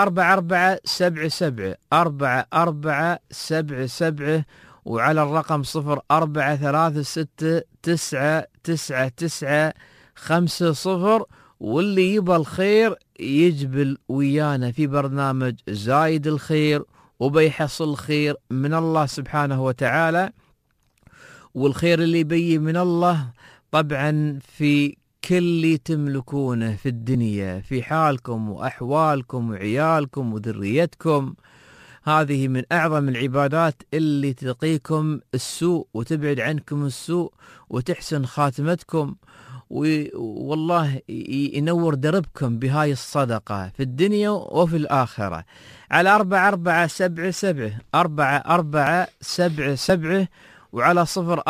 4477 وعلى الرقم 0436999950. واللي يبى الخير يجبل ويانا في برنامج زايد الخير وبيحصل خير من الله سبحانه وتعالى. والخير اللي بي من الله طبعا في كل اللي تملكونه في الدنيا في حالكم وأحوالكم وعيالكم وذريتكم. هذه من أعظم العبادات اللي تقيكم السوء وتبعد عنكم السوء وتحسن خاتمتكم، والله ينور دربكم بهاي الصدقة في الدنيا وفي الآخرة. على 4477 4477 وعلى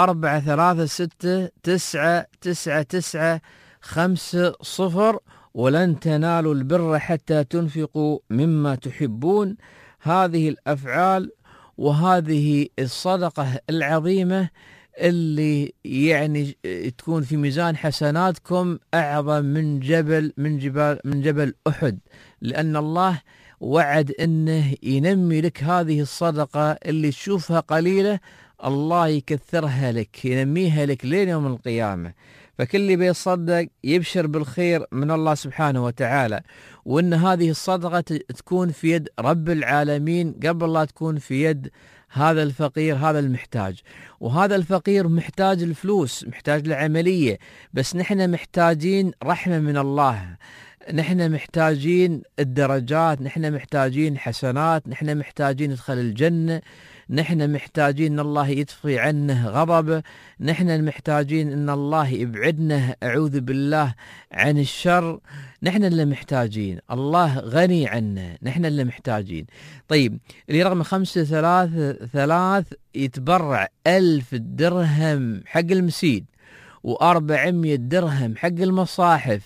0446999950. ولن تنالوا البر حتى تنفقوا مما تحبون. هذه الأفعال وهذه الصدقة العظيمة اللي يعني تكون في ميزان حسناتكم أعظم من جبل أحد، لأن الله وعد أنه ينمي لك هذه الصدقة اللي تشوفها قليلة، الله يكثرها لك، ينميها لك لين يوم القيامة. فكل اللي بيصدق يبشر بالخير من الله سبحانه وتعالى، وأن هذه الصدقة تكون في يد رب العالمين قبل لا تكون في يد هذا الفقير، هذا المحتاج. وهذا الفقير محتاج الفلوس، محتاج العملية، بس نحن محتاجين رحمة من الله، نحن محتاجين الدرجات، نحن محتاجين حسنات، نحن محتاجين ندخل الجنة، نحن محتاجين أن الله يطفي عنه غضبه، نحن محتاجين أن الله يبعدنا أعوذ بالله عن الشر، نحن اللي محتاجين، الله غني عنا، نحن اللي محتاجين. طيب اللي رقم 533 يتبرع 1000 درهم حق المسيد، و400 درهم حق المصاحف،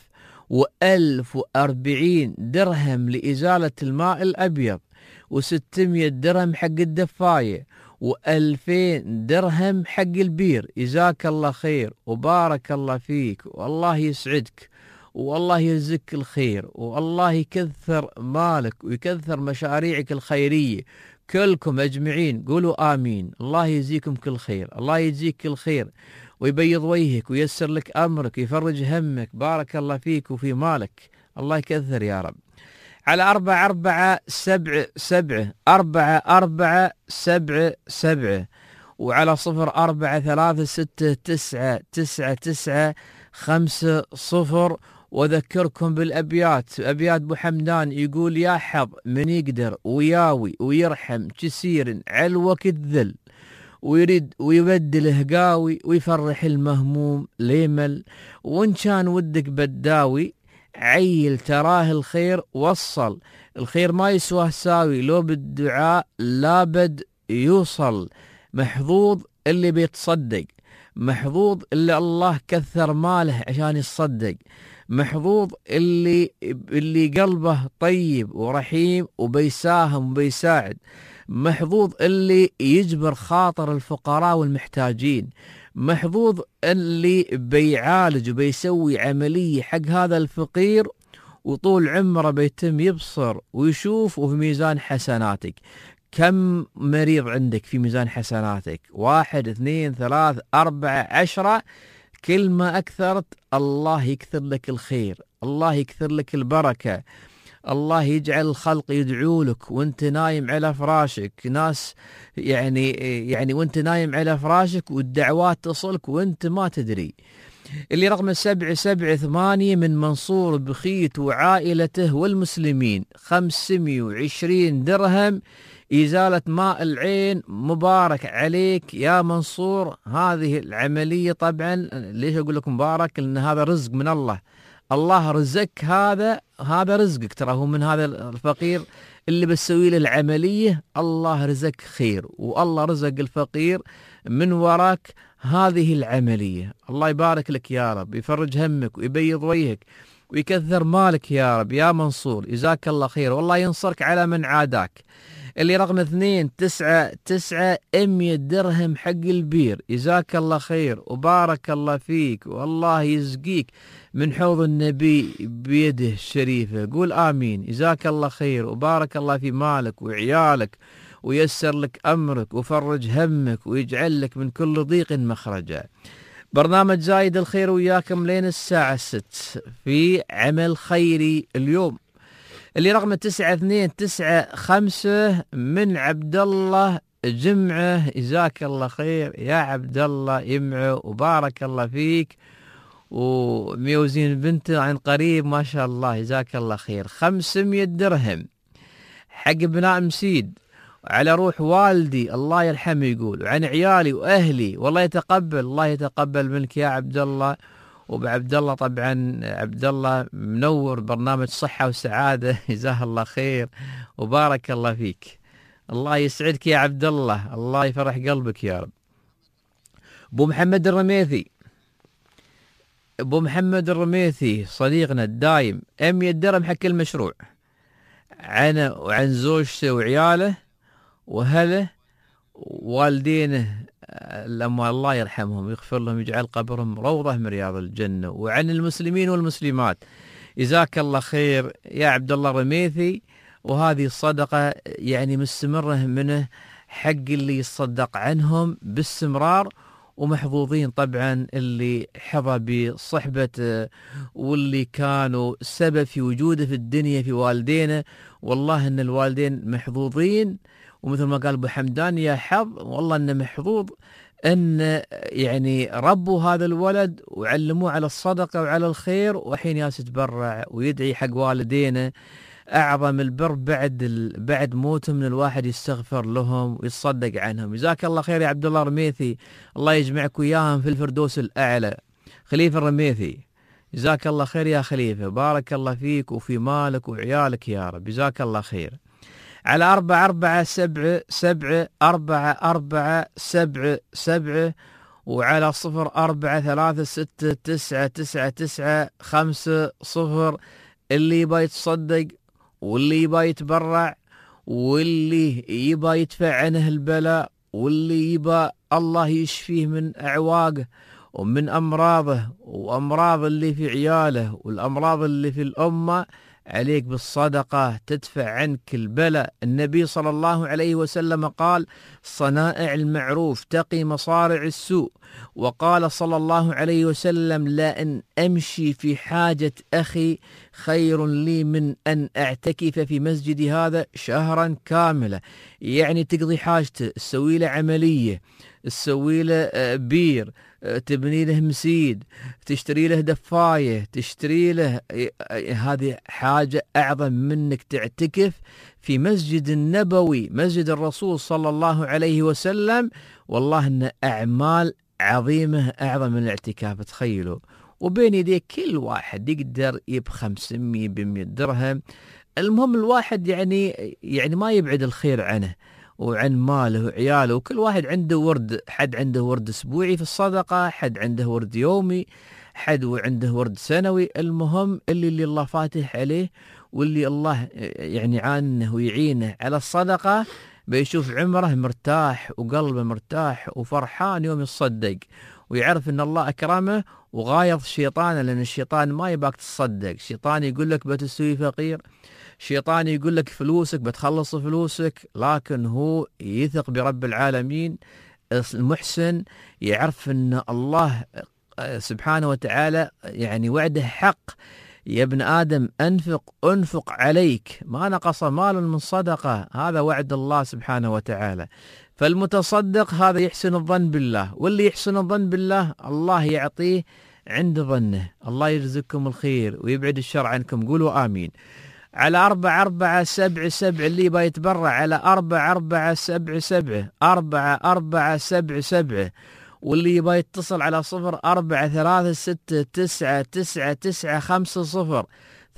و1040 درهم لإزالة الماء الأبيض، و600 درهم حق الدفاية، و2000 درهم حق البير. جزاك الله خير وبارك الله فيك، والله يسعدك والله يرزقك الخير، والله يكثر مالك ويكثر مشاريعك الخيرية. كلكم أجمعين قولوا آمين. الله يجزيكم كل خير، الله يجزيك كل خير ويبيض وجهك وييسر لك أمرك ويفرج همك. بارك الله فيك وفي مالك، الله يكثر يا رب. على 4477 4477 وعلى 0436999950. وذكركم بالأبيات، أبيات أبو حمدان يقول: يا حظ من يقدر وياوي ويرحم كسير على الوقت ذل، ويريد ويبدله قاوي ويفرح المهموم ليمل، وإن كان ودك بداوي عيل تراه الخير وصل، الخير ما يسواه ساوي لو بالدعاء لابد يوصل. محظوظ اللي بيتصدق، محظوظ اللي الله كثر ماله عشان يتصدق، محظوظ اللي قلبه طيب ورحيم وبيساهم وبيساعد، محظوظ اللي يجبر خاطر الفقراء والمحتاجين، محظوظ اللي بيعالج وبيسوي عملية حق هذا الفقير وطول عمره بيتم يبصر ويشوف وفي ميزان حسناتك. كم مريض عندك في ميزان حسناتك؟ 1 2 3 4 10. كل ما أكثرت الله يكثر لك الخير، الله يكثر لك البركة، الله يجعل الخلق يدعو لك وانت نايم على فراشك، ناس يعني وانت نايم على فراشك والدعوات تصلك وانت ما تدري. اللي رقم 778 من منصور بخيت وعائلته والمسلمين 520 درهم إزالة ماء العين. مبارك عليك يا منصور. هذه العملية طبعا ليش أقول لكم مبارك؟ لأن هذا رزق من الله، الله رزقك، هذا رزقك ترى هو من هذا الفقير اللي بتسوي له العملية. الله رزقك خير والله رزق الفقير من وراك هذه العملية. الله يبارك لك يا رب، يفرج همك ويبيض وجهك ويكثر مالك يا رب يا منصور. جزاك الله خير والله ينصرك على من عاداك. اللي رقم 299 100 درهم حق البير. جزاك الله خير وبارك الله فيك والله يزقيك من حوض النبي بيده الشريفة. قول آمين. جزاك الله خير وبارك الله في مالك وعيالك ويسر لك أمرك وفرج همك ويجعل لك من كل ضيق مخرجا. برنامج زايد الخير وياكم لين الساعة 6 في عمل خيري اليوم. اللي رقم 9295 من عبد الله جمعه. جزاك الله خير يا عبد الله يمعه وبارك الله فيك وميوزين بنته عن قريب ما شاء الله جزاك الله خير. 500 درهم حق بناء مسيد على روح والدي الله يرحمه يقول، وعن عيالي واهلي، والله يتقبل، الله يتقبل منك يا عبد الله. وبعبد الله طبعا عبد الله منور برنامج صحة وسعادة جزاه الله خير وبارك الله فيك. الله يسعدك يا عبد الله، الله يفرح قلبك يا رب. ابو محمد الرميثي، ابو محمد الرميثي صديقنا الدايم 100 درهم حق المشروع عن زوجته وعياله واهله والدينه الأموال الله يرحمهم ويغفر لهم ويجعل قبرهم روضة من رياض الجنة، وعن المسلمين والمسلمات. جزاك الله خير يا عبد الله الرميثي. وهذه الصدقة يعني مستمرة منه حق اللي يصدق عنهم باستمرار، ومحظوظين طبعا اللي حظى بصحبته واللي كانوا سبب في وجوده في الدنيا في والدينه. والله ان الوالدين محظوظين، ومثل ما قال ابو حمدان يا حظ والله انه محظوظ ان يعني ربوا هذا الولد وعلموه على الصدقه وعلى الخير، وحين ياس يتبرع ويدعي حق والدينه. اعظم البر بعد موتهم من الواحد يستغفر لهم ويتصدق عنهم. جزاك الله خير يا عبد الله الرميثي، الله يجمعك وياهم في الفردوس الاعلى. خليفه الرميثي جزاك الله خير يا خليفه، بارك الله فيك وفي مالك وعيالك يا رب، جزاك الله خير. على 4477 وعلى 0436999950 اللي يبغى يتصدق واللي يبغى يتبرع واللي يبغى يدفع عنه البلاء واللي يبغى الله يشفيه من أعواقه ومن أمراضه وأمراض اللي في عياله والأمراض اللي في الأمة، عليك بالصدقة تدفع عنك البلاء. النبي صلى الله عليه وسلم قال: صنائع المعروف تقي مصارع السوء. وقال صلى الله عليه وسلم: لا أن أمشي في حاجة أخي خير لي من أن أعتكف في مسجد هذا شهرا كاملا. يعني تقضي حاجته، تسوي له عملية، تسوي له بير، تبني له مسيد، تشتري له دفاية، تشتري له، هذه حاجة أعظم منك تعتكف في مسجد النبوي مسجد الرسول صلى الله عليه وسلم. والله أن أعمال عظيمة أعظم من الاعتكاف، تخيلوا. وبين يديك كل واحد يقدر يب 500 ب100 درهم. المهم الواحد يعني ما يبعد الخير عنه وعن ماله وعياله، وكل واحد عنده ورد، حد عنده ورد أسبوعي في الصدقة، حد عنده ورد يومي، حد عنده ورد سنوي. المهم اللي الله فاتح عليه واللي الله يعني عانه ويعينه على الصدقة بيشوف عمره مرتاح وقلبه مرتاح وفرحان يوم يتصدق، ويعرف ان الله اكرمه وغايظ شيطانه. لان الشيطان ما يباك تصدق، الشيطان يقول لك بتسوي فقير، شيطان يقول لك فلوسك بتخلص فلوسك، لكن هو يثق برب العالمين المحسن، يعرف ان الله سبحانه وتعالى يعني وعده حق. يا ابن آدم أنفق عليك ما نقص مال من صدقة، هذا وعد الله سبحانه وتعالى. فالمتصدق هذا يحسن الظن بالله، واللي يحسن الظن بالله الله يعطيه عند ظنه. الله يرزقكم الخير ويبعد الشر عنكم، قولوا آمين. على 4477 اللي يبغى يتبرع على 4477 واللي يبغى يتصل على 0436999950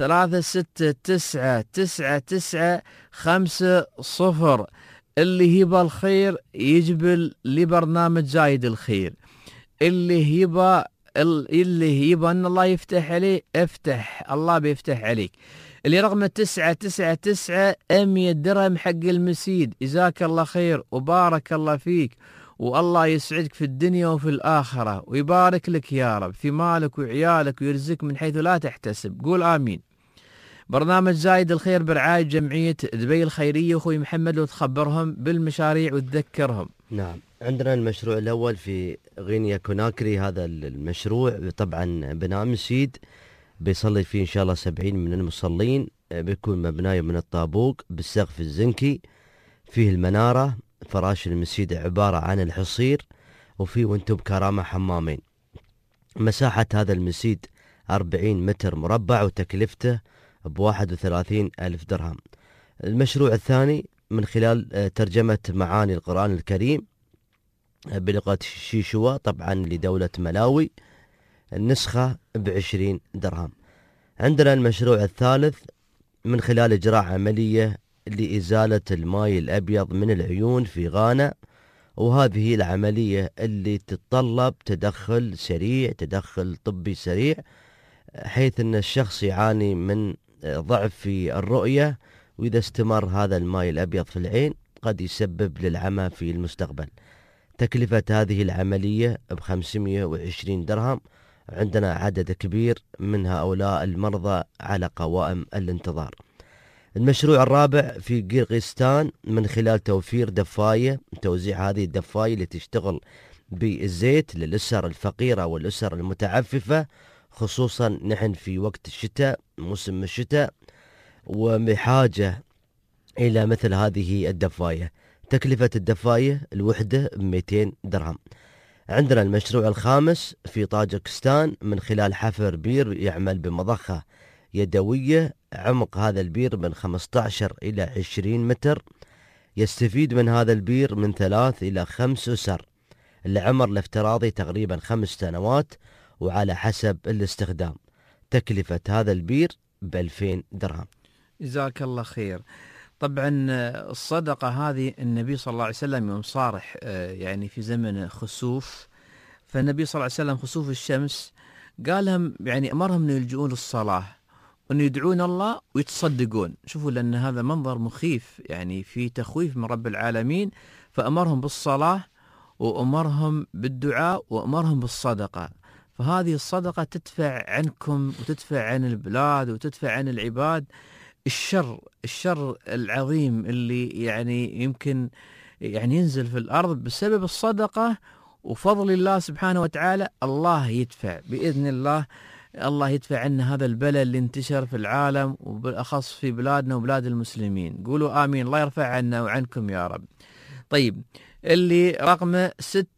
36999950. اللي يبغى الخير يجبل لبرنامج زايد الخير، اللي يبغى ان الله يفتح عليه افتح، الله بيفتح عليك. اللي رقمه 999 100 درهم حق المسيد. جزاك الله خير وبارك الله فيك، والله يسعدك في الدنيا وفي الآخرة ويبارك لك يا رب في مالك وعيالك ويرزقك من حيث لا تحتسب، قول آمين. برنامج زايد الخير برعاية جمعية دبي الخيرية. أخوي محمد لو تخبرهم بالمشاريع وتذكرهم. نعم، عندنا المشروع الأول في غينيا كوناكري. هذا المشروع طبعا بناء مسجد بيصلي فيه إن شاء الله 70 من المصلين، بيكون مبناي من الطابوق بالسقف الزنكي، فيه المنارة، فراش المسجد عبارة عن الحصير، وفيه وانتم بكرامة حمامين. مساحة هذا المسيد 40 متر مربع وتكلفته ب31 ألف درهم. المشروع الثاني من خلال ترجمة معاني القرآن الكريم بلغة شيشوا طبعا لدولة ملاوي، النسخة ب20 درهم. عندنا المشروع الثالث من خلال إجراء عملية لإزالة الماء الأبيض من العيون في غانا، وهذه العملية اللي تتطلب تدخل سريع، تدخل طبي سريع، حيث أن الشخص يعاني من ضعف في الرؤية، وإذا استمر هذا الماء الأبيض في العين قد يسبب للعمى في المستقبل. تكلفة هذه العملية ب520 درهم. عندنا عدد كبير من هؤلاء المرضى على قوائم الانتظار. المشروع الرابع في قرغيزستان من خلال توفير دفاية، توزيع هذه الدفاية اللي تشتغل بالزيت للأسر الفقيرة والأسر المتعففة، خصوصا نحن في وقت الشتاء، موسم الشتاء، وبحاجة إلى مثل هذه الدفاية. تكلفة الدفاية الوحدة ب200 درهم. عندنا المشروع الخامس في طاجكستان من خلال حفر بير يعمل بمضخة يدوية، عمق هذا البير من 15 إلى 20 متر، يستفيد من هذا البير من 3 إلى 5 أسر، العمر الافتراضي تقريبا 5 سنوات وعلى حسب الاستخدام. تكلفة هذا البير ب2000 درهم. جزاك الله خير. طبعا الصدقة هذه النبي صلى الله عليه وسلم يوم صارح يعني في زمن خسوف، فالنبي صلى الله عليه وسلم خسوف الشمس قال لهم يعني أمرهم أن يلجؤون للصلاة وأن يدعون الله ويتصدقون. شوفوا لأن هذا منظر مخيف، يعني في تخويف من رب العالمين، فأمرهم بالصلاة وأمرهم بالدعاء وأمرهم بالصدقة. فهذه الصدقة تدفع عنكم وتدفع عن البلاد وتدفع عن العباد الشر العظيم اللي يعني يمكن يعني ينزل في الأرض بسبب الصدقة. وفضل الله سبحانه وتعالى الله يدفع بإذن الله، الله يدفع عنا هذا البلاء اللي انتشر في العالم وبالأخص في بلادنا وبلاد المسلمين. قولوا آمين، الله يرفع عنا وعنكم يا رب. طيب اللي رقمه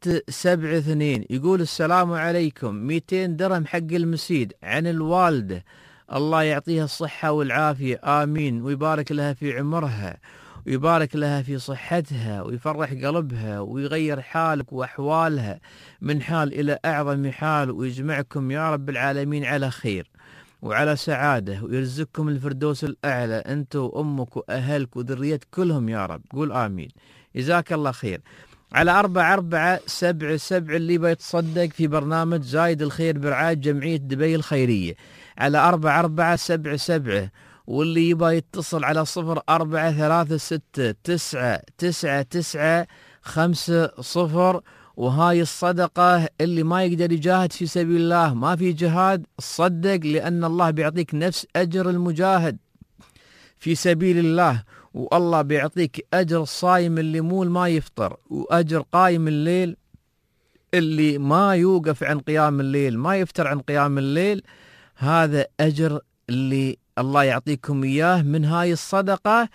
672 يقول السلام عليكم، 200 درهم حق المسيد عن الوالدة، الله يعطيها الصحة والعافية آمين، ويبارك لها في عمرها ويبارك لها في صحتها ويفرح قلبها ويغير حالك وأحوالها من حال إلى أعظم حال، ويجمعكم يا رب العالمين على خير وعلى سعادة، ويرزقكم الفردوس الأعلى أنت وأمك وأهلك وذريتك كلهم يا رب. قول آمين. جزاك الله خير. على 4477 اللي بيتصدق في برنامج زايد الخير برعاية جمعية دبي الخيرية على 4477، واللي يبغى يتصل على 0436999950. وهاي الصدقة اللي ما يقدر يجاهد في سبيل الله، ما في جهاد، صدق لأن الله بيعطيك نفس أجر المجاهد في سبيل الله، والله بيعطيك أجر الصايم اللي مول ما يفطر، وأجر قائم الليل اللي ما يوقف عن قيام الليل، ما يفتر عن قيام الليل. هذا أجر اللي الله يعطيكم إياه من هاي الصدقة،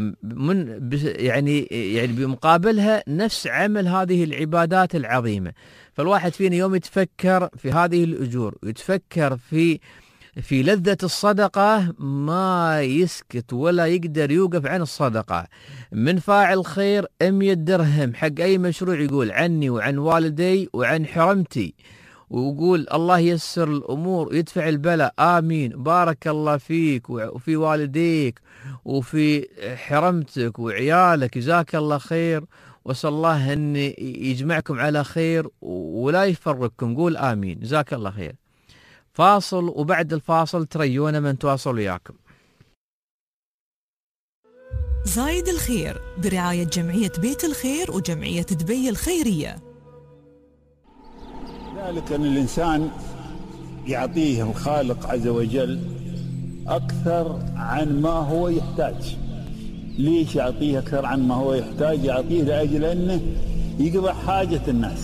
يعني بمقابلها نفس عمل هذه العبادات العظيمة. فالواحد فينا يوم يتفكر في هذه الأجور ويتفكر في لذة الصدقة ما يسكت ولا يقدر يوقف عن الصدقة. من فاعل خير 100 درهم حق أي مشروع يقول عني وعن والدي وعن حرمتي، ويقول الله يسر الأمور ويدفع البلاء آمين. بارك الله فيك وفي والديك وفي حرمتك وعيالك، جزاك الله خير، وصلى الله أن يجمعكم على خير ولا يفرقكم. قول آمين. جزاك الله خير. فاصل، وبعد الفاصل تريونا من تواصل وياكم. زايد الخير برعاية جمعية بيت الخير وجمعية دبي الخيرية. ذلك أن الإنسان يعطيه الخالق عز وجل أكثر عن ما هو يحتاج. ليش يعطيه أكثر عن ما هو يحتاج؟ يعطيه لأجل أنه يقضي حاجة الناس.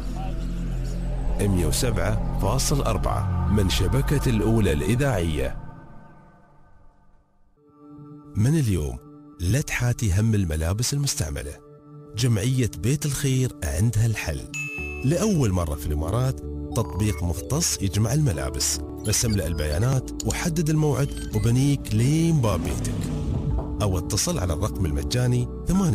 107.4 من شبكة الأولى الإذاعية. من اليوم لا تحاتي هم الملابس المستعملة. جمعية بيت الخير عندها الحل. لأول مرة في الإمارات تطبيق مختص يجمع الملابس. بس املأ البيانات وحدد الموعد وبنيك لين باب بيتك، أو اتصل على الرقم المجاني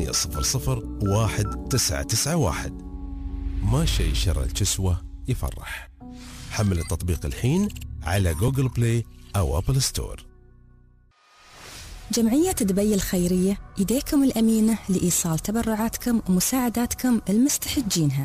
800-1991. ما شيء شر الكسوة يفرح. حمل التطبيق الحين على جوجل بلاي أو أبل ستور. جمعية دبي الخيرية يديكم الأمينة لإيصال تبرعاتكم ومساعداتكم المستحجينها.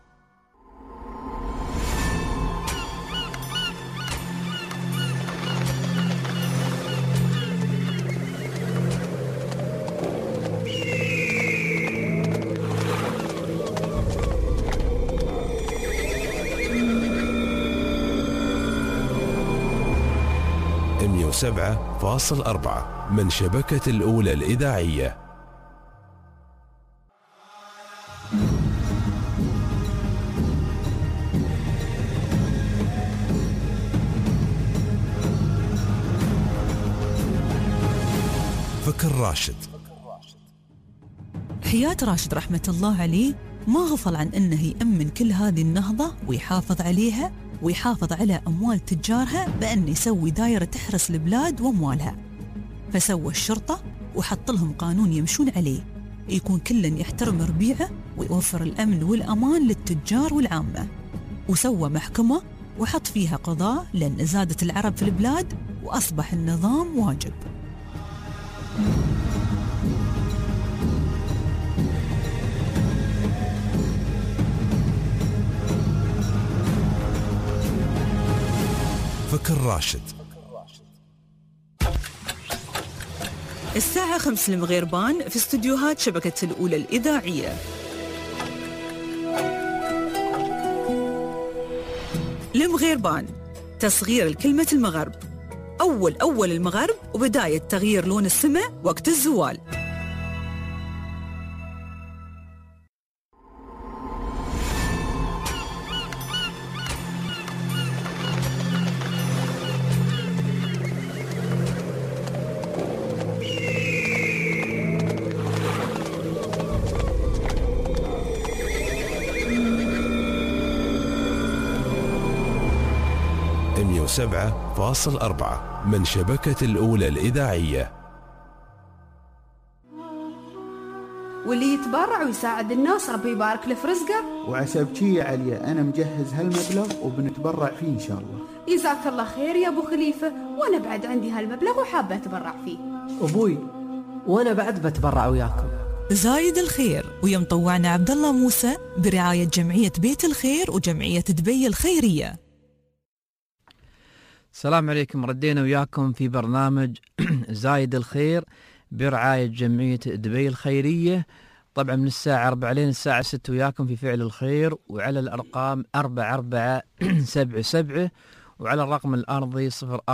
سبعة فاصل 4 من شبكة الأولى الإذاعية. فكر راشد. حياة راشد رحمة الله عليه ما غفل عن أنه يأمن كل هذه النهضة ويحافظ عليها ويحافظ على أموال تجارها بأن يسوي دايرة تحرس البلاد وأموالها. فسوى الشرطة وحط لهم قانون يمشون عليه، يكون كل يحترم ربيعه ويوفر الأمن والأمان للتجار والعامة. وسوى محكمة وحط فيها قضاء لأن زادت العرب في البلاد وأصبح النظام واجب. فكر راشد. الساعة 5 المغيربان في استديوهات شبكة الأولى الإذاعية. المغيربان تصغير الكلمة المغرب، أول المغرب وبداية تغيير لون السماء وقت الزوال. سبعة فاصل 4 من شبكة الأولى الإذاعية. واللي يتبرع ويساعد الناس ربي يبارك له في رزقه. وعسى بشي يا عليا أنا مجهز هالمبلغ وبنتبرع فيه إن شاء الله. جزاك الله خير يا أبو خليفة، وأنا بعد عندي هالمبلغ وحابة أتبرع فيه. أبوي وأنا بعد بتبرع وياكم. زايد الخير ويوم طوعنا عبد الله موسى برعاية جمعية بيت الخير وجمعية دبي الخيرية. السلام عليكم، ردينا وياكم في برنامج زايد الخير برعاية جمعية دبي الخيرية. طبعا من الساعة 4 لين الساعة 6 وياكم في فعل الخير، وعلى الأرقام 4477 وعلى الرقم الأرضي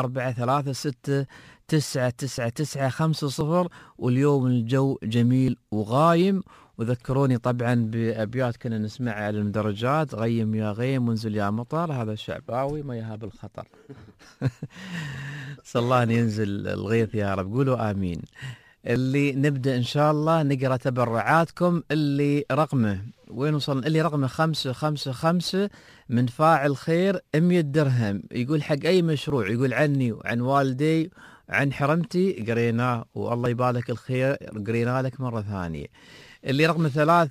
0436999950. واليوم الجو جميل وغايم، وذكروني طبعا بأبيات كنا نسمعها على المدرجات: غيم يا غيم وانزل يا مطر، هذا الشعباوي ما يهاب الخطر. صلى الله أن ينزل الغيث يا رب، قولوا آمين. اللي نبدأ إن شاء الله نقرأ تبرعاتكم. اللي رقمه وين وصلنا؟ اللي رقمه 555 من فاعل خير 100 درهم، يقول حق أي مشروع، يقول عني وعن والدي عن حرمتي، قريناه والله يبارك الخير، قرينا لك مرة ثانية. اللي رقم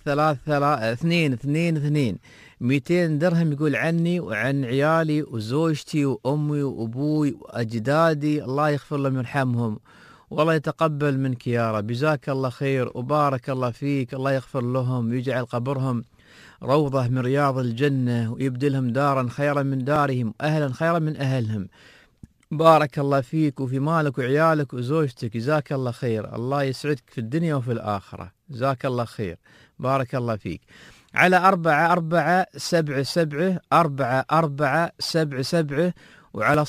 33222 200 درهم، يقول عني وعن عيالي وزوجتي وأمي وأبوي وأجدادي، الله يغفر لهم ويرحمهم والله يتقبل منك يا رب، جزاك الله خير وبارك الله فيك، الله يغفر لهم ويجعل قبرهم روضة من رياض الجنة ويبدلهم دارا خيرا من دارهم وأهلا خيرا من أهلهم. بارك الله فيك وفي مالك وعيالك وزوجتك، جزاك الله خير، الله يسعدك في الدنيا وفي الآخرة، جزاك الله خير، بارك الله فيك. على 4477 4477 وعلى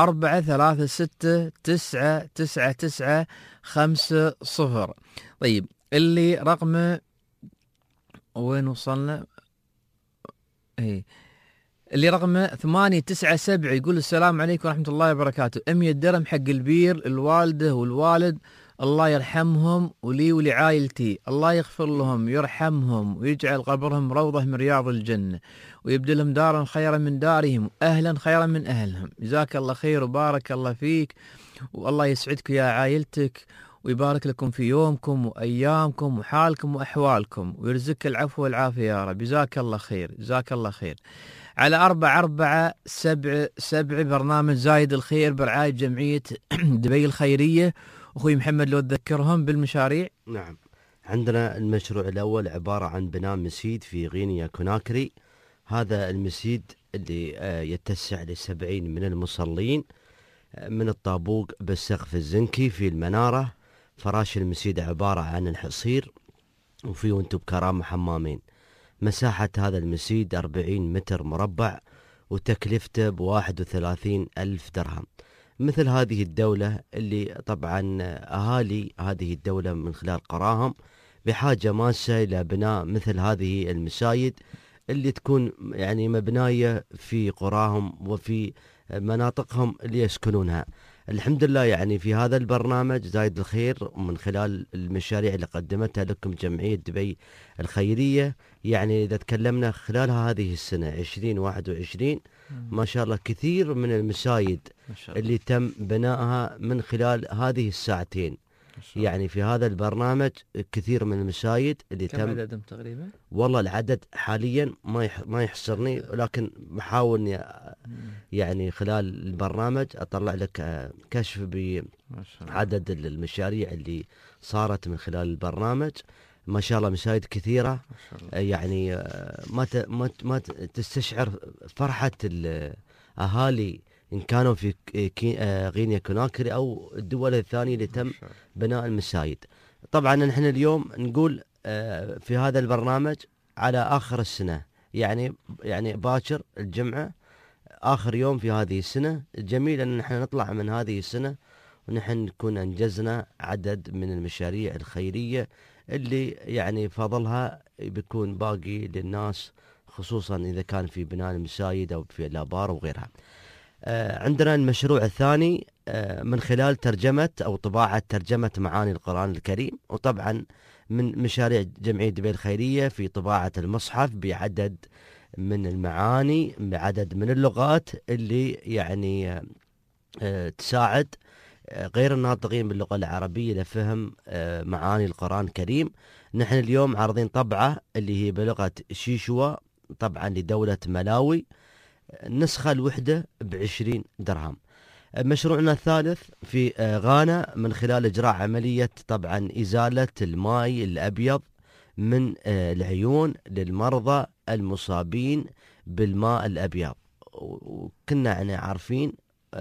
0436999950. طيب اللي رقمه وين وصلنا؟ اللي رقمه 897 يقول السلام عليكم ورحمة الله وبركاته، 100 درهم حق البير الوالدة والوالد الله يرحمهم ولي ولعائلتي، الله يغفر لهم يرحمهم ويجعل قبرهم روضة من رياض الجنة ويبدلهم دارا خيرا من دارهم وأهلا خيرا من أهلهم. جزاك الله خير وبارك الله فيك، والله يسعدك يا عائلتك ويبارك لكم في يومكم وأيامكم وحالكم وأحوالكم ويرزقك العفو والعافية يا رب. جزاك الله خير، جزاك الله خير. على 447 برنامج زايد الخير برعاية جمعية دبي الخيرية. أخوي محمد لو تذكرهم بالمشاريع. نعم، عندنا المشروع الأول عبارة عن بناء مسجد في غينيا كوناكري. هذا المسجد اللي يتسع ل70 من المصلين، من الطابوق بالسقف الزنكي في المنارة. فراش المسجد عبارة عن الحصير وفيه وانتم بكرامة حمامين. مساحة هذا المسجد 40 متر مربع وتكلفته ب31,000 درهم. مثل هذه الدولة اللي طبعا أهالي هذه الدولة من خلال قراهم بحاجة ماسة إلى بناء مثل هذه المساجد اللي تكون يعني مبناية في قراهم وفي مناطقهم اللي يسكنونها. الحمد لله يعني في هذا البرنامج زايد الخير من خلال المشاريع اللي قدمتها لكم جمعية دبي الخيرية، يعني إذا تكلمنا خلالها هذه السنة 2021 ما شاء الله كثير من المساجد اللي تم بنائها من خلال هذه الساعتين. يعني في هذا البرنامج كثير من المساجد اللي كم تم عددهم تقريبا؟ والله العدد حاليا ما يحصرني، ولكن بحاول اني يعني خلال البرنامج اطلع لك كشف بعدد المشاريع اللي صارت من خلال البرنامج. ما شاء الله مساجد كثيرة، يعني ما تستشعر فرحة الأهالي إن كانوا في غينيا كوناكري أو الدول الثانية اللي تم بناء المساجد. طبعا نحن اليوم نقول في هذا البرنامج على آخر السنة، يعني باكر الجمعة آخر يوم في هذه السنة. جميل أن نحن نطلع من هذه السنة ونحن نكون أنجزنا عدد من المشاريع الخيرية اللي يعني فضلها بيكون باقي للناس، خصوصا إذا كان في بناء المساجد أو في الآبار وغيرها. عندنا المشروع الثاني من خلال ترجمة أو طباعة ترجمة معاني القرآن الكريم، وطبعا من مشاريع جمعية دبي الخيرية في طباعة المصحف بعدد من المعاني بعدد من اللغات اللي يعني تساعد غير الناطقين باللغة العربية لفهم معاني القرآن الكريم. نحن اليوم عارضين طبعة اللي هي بلغة شيشوا طبعا لدولة ملاوي، النسخة الوحدة ب20 درهم. مشروعنا الثالث في غانا من خلال إجراء عملية طبعا إزالة الماء الأبيض من العيون للمرضى المصابين بالماء الأبيض. وكنا يعني عارفين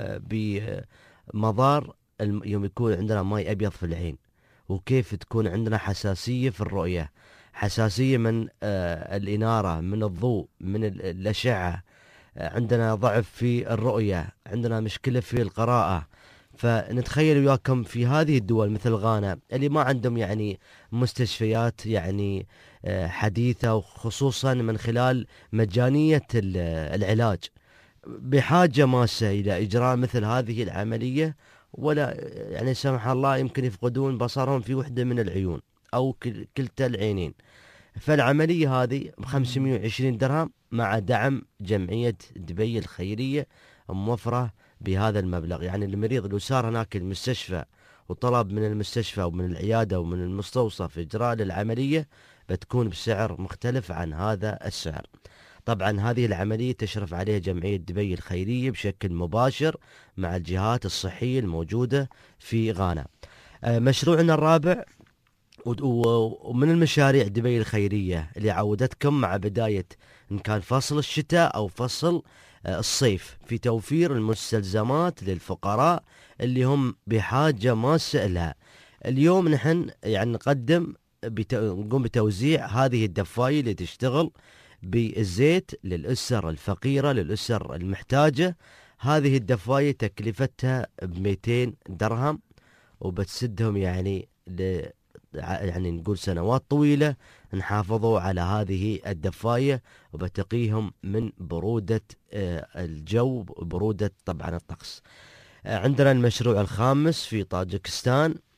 بمضار يوم يكون عندنا ماء أبيض في العين، وكيف تكون عندنا حساسية في الرؤية، حساسية من الإنارة، من الضوء، من الأشعة، عندنا ضعف في الرؤية، عندنا مشكلة في القراءة. فنتخيل وياكم في هذه الدول مثل غانا اللي ما عندهم يعني مستشفيات يعني حديثة، وخصوصا من خلال مجانية العلاج، بحاجة ماسة إلى إجراء مثل هذه العملية، ولا يعني سمح الله يمكن يفقدون بصرهم في وحدة من العيون أو كلتا العينين. فالعملية هذه ب520 درهم مع دعم جمعية دبي الخيرية موفرة بهذا المبلغ. يعني المريض لو صار هناك المستشفى وطلب من المستشفى ومن العيادة ومن المستوصف إجراء للعملية بتكون بسعر مختلف عن هذا السعر. طبعا هذه العملية تشرف عليها جمعية دبي الخيرية بشكل مباشر مع الجهات الصحية الموجودة في غانا. مشروعنا الرابع ومن المشاريع دبي الخيرية اللي عودتكم مع بداية إن كان فصل الشتاء أو فصل الصيف في توفير المستلزمات للفقراء اللي هم بحاجة ماسة لها. اليوم نحن يعني نقوم بتوزيع هذه الدفاية اللي تشتغل بالزيت للأسر الفقيرة، للأسر المحتاجة. هذه الدفاية تكلفتها ب200 درهم وبتسدهم يعني نقول سنوات طويلة نحافظوا على هذه الدفاية وبتقيهم من برودة الجو، برودة طبعا الطقس. عندنا المشروع الخامس في طاجكستان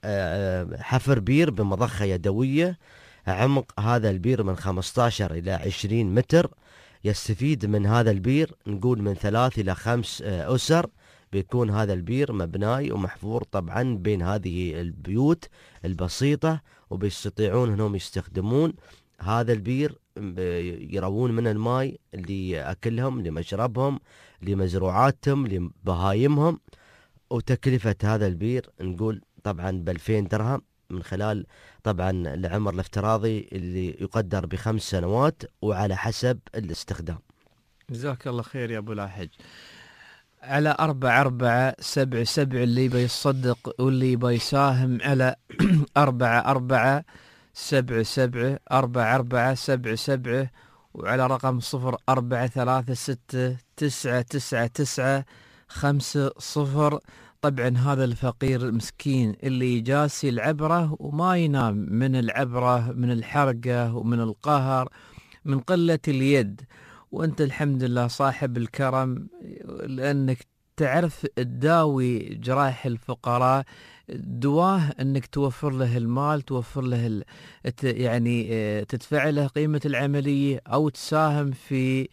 حفر بير بمضخة يدوية، عمق هذا البير من 15 إلى 20 متر. يستفيد من هذا البير نقول من 3 إلى 5 أسر. بيكون هذا البير مبناي ومحفور طبعا بين هذه البيوت البسيطة، وبيستطيعون أنهم يستخدمون هذا البير، يروون من الماء لأكلهم، لمشربهم، لمزروعاتهم، لبهايمهم. وتكلفة هذا البير نقول طبعا ب2000 درهم، من خلال طبعا العمر الافتراضي اللي يقدر ب5 سنوات وعلى حسب الاستخدام. جزاك الله خير يا أبو لاحج. على 4477 اللي بيصدق واللي بيساهم على 4477 4477 وعلى رقم 0436999500. طبعا هذا الفقير المسكين اللي جاسي العبرة وما ينام من العبرة، من الحرقة ومن القهر، من قلة اليد، وانت الحمد لله صاحب الكرم لانك تعرف تداوي جراح الفقراء. دواه انك توفر له المال، توفر له يعني تدفع له قيمة العملية، او تساهم في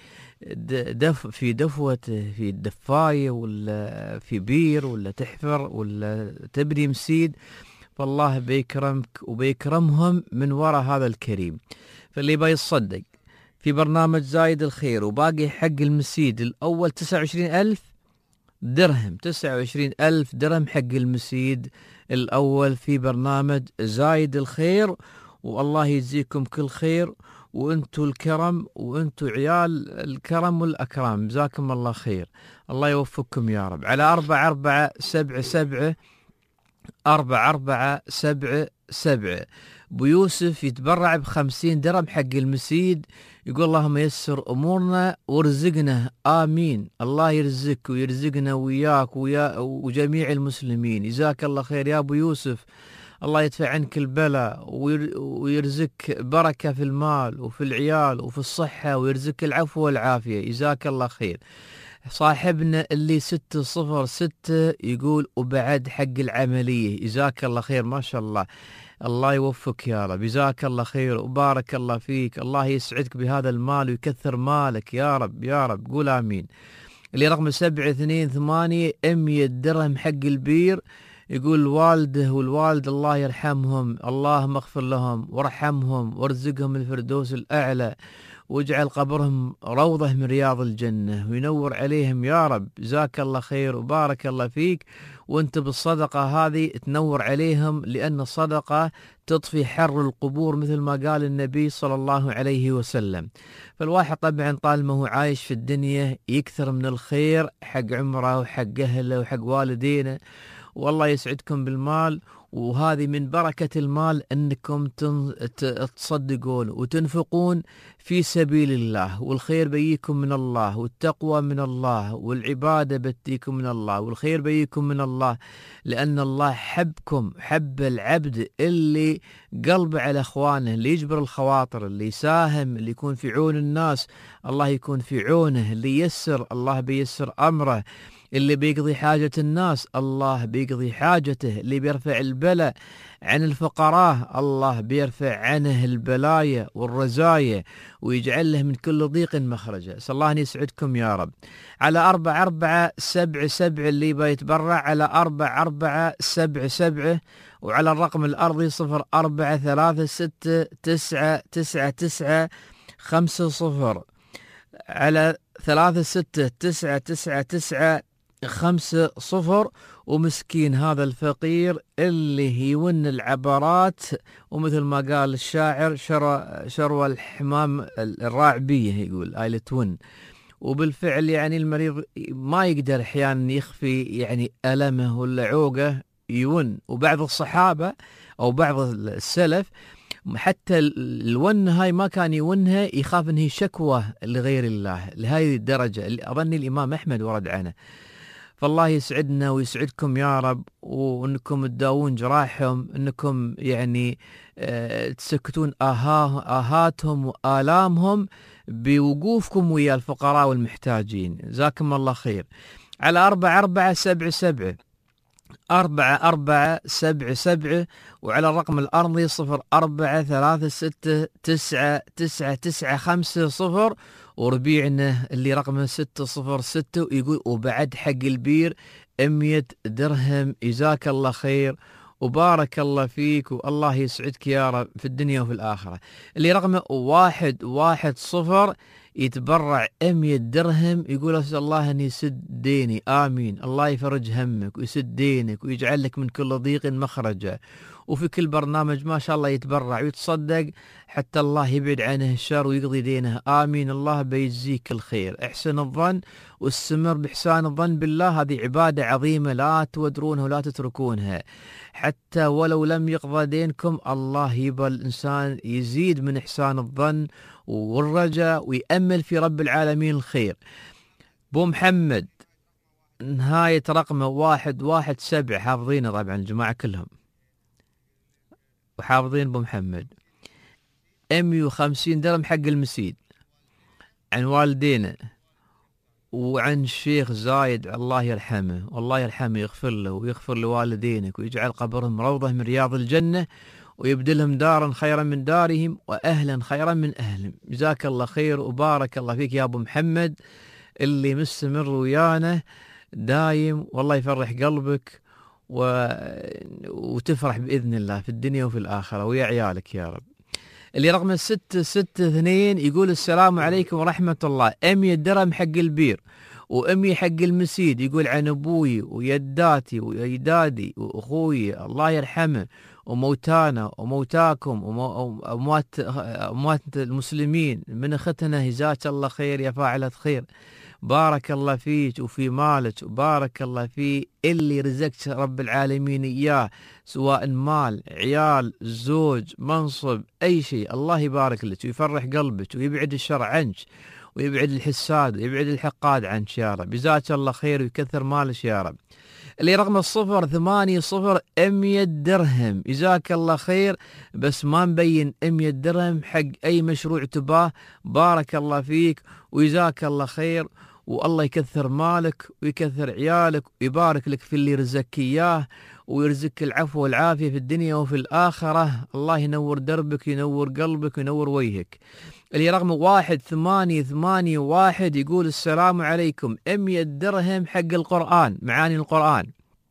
دفوته، في الدفاية ولا في بير ولا تحفر ولا تبني مسيد. فالله بيكرمك وبيكرمهم من وراء هذا الكريم. فاللي بيصدق في برنامج زايد الخير وباقي حق المسيد الأول 29,000 درهم، 29,000 درهم حق المسيد الأول في برنامج زايد الخير. والله يجزيكم كل خير، وانتوا الكرم، وانتوا عيال الكرم والأكرام، جزاكم الله خير، الله يوفقكم يا رب. على 4477 4477 أبو يوسف يتبرع ب50 درهم حق المسيد، يقول اللهم يسر أمورنا وارزقنا، آمين. الله يرزقك ويرزقنا وياك وجميع المسلمين. جزاك الله خير يا أبو يوسف، الله يدفع عنك البلاء ويرزقك بركة في المال وفي العيال وفي الصحة، ويرزقك العفو والعافية. جزاك الله خير. صاحبنا اللي 606 يقول وبعد حق العملية، جزاك الله خير، ما شاء الله، الله يوفقك يا رب، جزاك الله خير وبارك الله فيك، الله يسعدك بهذا المال ويكثر مالك يا رب يا رب، قول آمين. اللي رقم 728 100 درهم حق البير، يقول والده والوالد الله يرحمهم، اللهم اغفر لهم وارحمهم وارزقهم الفردوس الأعلى، واجعل قبرهم روضة من رياض الجنة وينور عليهم يا رب. جزاك الله خير وبارك الله فيك، وانت بالصدقة هذه تنور عليهم، لأن الصدقة تطفي حر القبور مثل ما قال النبي صلى الله عليه وسلم. فالواحد طبعا طالما هو عايش في الدنيا يكثر من الخير حق عمره وحق أهله وحق والدينه، والله يسعدكم بالمال. وهذه من بركة المال أنكم تصدقون وتنفقون في سبيل الله، والخير بيكم من الله، والتقوى من الله، والعبادة بتيكم من الله، والخير بيكم من الله، لأن الله حبكم، حب العبد اللي قلبه على أخوانه، اللي يجبر الخواطر، اللي يساهم، اللي يكون في عون الناس الله يكون في عونه، اللي يسر الله بيسر أمره، اللي بيقضي حاجة الناس الله بيقضي حاجته، اللي بيرفع البلاء عن الفقراء الله بيرفع عنه البلايا والرزايا ويجعل له من كل ضيق مخرجا. أسأل الله أن يسعدكم يا رب. على 4477 اللي بيتبرع على 4477 وعلى الرقم الأرضي 0436999950 على 36999950. ومسكين هذا الفقير اللي يون العبرات، ومثل ما قال الشاعر شروى الحمام الراعبية، يقول آيلة ون. وبالفعل يعني المريض ما يقدر أحيانا يخفي يعني ألمه ولا عوقه يون. وبعض الصحابة أو بعض السلف حتى الون هاي ما كان يونها، يخاف انه شكوى لغير الله لهذه الدرجة، اللي أظن الإمام أحمد ورد عنه. فالله يسعدنا ويسعدكم يا رب، وانكم تداوون جراحهم، انكم يعني تسكتون آهاتهم وآلامهم بوقوفكم ويا الفقراء والمحتاجين. جزاكم الله خير. على 4477 4477 وعلى الرقم الأرضي 0436999950 وربيعنا اللي رقمه 606 يقول وبعد حق البير 100 درهم. جزاك الله خير وبارك الله فيك والله يسعدك يا رب في الدنيا وفي الآخرة. اللي رقمه 110 يتبرع 100 درهم يقول أسأل الله أن يسد ديني. آمين. الله يفرج همك ويسد دينك ويجعل لك من كل ضيق مخرجا، وفي كل برنامج ما شاء الله يتبرع ويتصدق حتى الله يبعد عنه الشر ويقضي دينه. آمين. الله بيجزيك الخير. احسن الظن واستمر بإحسان الظن بالله، هذه عبادة عظيمة لا تودرونها ولا تتركونها، حتى ولو لم يقضى دينكم الله يبى الإنسان يزيد من إحسان الظن والرجاء ويأمل في رب العالمين الخير. بو محمد نهاية رقمه 117 حافظينه طبعا الجماعة كلهم وحافظين بو محمد. 150 درهم حق المسيد عن والدينا وعن الشيخ زايد الله يرحمه والله يرحمه يغفر له ويغفر لوالدينك ويجعل قبرهم روضة من رياض الجنة ويبدلهم دارا خيرا من دارهم وأهلا خيرا من أهلهم. جزاك الله خير وبارك الله فيك يا أبو محمد اللي مستمر ويانا دايم، والله يفرح قلبك وتفرح بإذن الله في الدنيا وفي الآخرة ويا عيالك يا رب. اللي رقم 662 يقول السلام عليكم ورحمة الله. 100 درهم حق البير و100 حق المسيد يقول عن أبوي ويداتي ويدادي وأخوي الله يرحمه وموتانا وموتاكم وأموات المسلمين من أختنا. جزاك الله خير يا فاعلة خير. بارك الله فيك وفي مالك وبارك الله في اللي رزقت رب العالمين إياه، سواء مال عيال زوج منصب أي شيء، الله يبارك لك ويفرح قلبك ويبعد الشر عنك ويبعد الحساد ويبعد الحقاد عنك يا رب. جزاك الله خير ويكثر مالك يا رب. اللي رقم 080 100 درهم. جزاك الله خير بس ما مبين 100 درهم حق أي مشروع تباه. بارك الله فيك وجزاك الله خير والله يكثر مالك ويكثر عيالك ويبارك لك في اللي رزقك إياه ويرزقك العفو والعافية في الدنيا وفي الآخرة. الله ينور دربك ينور قلبك وينور وجهك. اللي رقم 1881 يقول السلام عليكم. 100 درهم حق القرآن معاني القرآن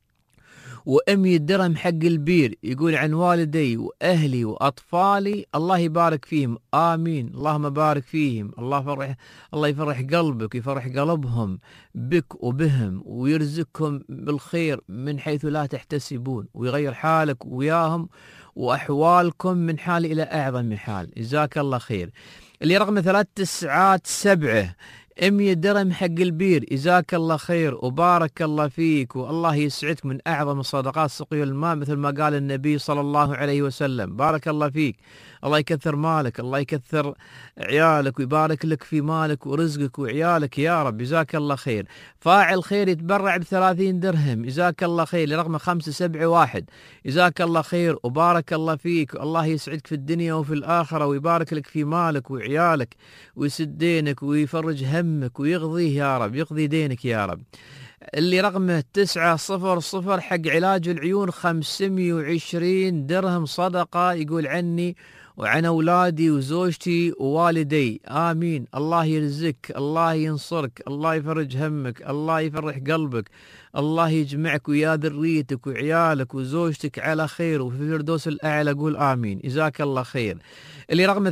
و100 درهم حق البير يقول عن والدي وأهلي وأطفالي الله يبارك فيهم. آمين. اللهم بارك فيهم. الله يفرح قلبك ويفرح قلبهم بك وبهم ويرزقكم بالخير من حيث لا تحتسبون ويغير حالك وياهم وأحوالكم من حال إلى أعظم حال. جزاك الله خير. اللي رقم 397 100 درهم حق البير. جزاك الله خير وبارك الله فيك والله يسعدك من أعظم الصدقات سقي الماء مثل ما قال النبي صلى الله عليه وسلم. بارك الله فيك. الله يكثر مالك الله يكثر عيالك ويبارك لك في مالك ورزقك وعيالك يا رب. جزاك الله خير. فاعل خير يتبرع ب30 درهم. جزاك الله خير. لرقم 571 جزاك الله خير وبارك الله فيك الله يسعدك في الدنيا وفي الآخرة ويبارك لك في مالك وعيالك ويسد دينك ويفرج همك ويقضيه يا رب يقضي دينك يا رب. اللي رقمه 900 حق علاج العيون 520 درهم صدقة يقول عني وعن أولادي وزوجتي ووالدي. آمين. الله يرزقك الله ينصرك الله يفرج همك الله يفرح قلبك الله يجمعك ويا ذريتك وعيالك وزوجتك على خير وفي الفردوس الأعلى. قول آمين. جزاك الله خير. اللي رقم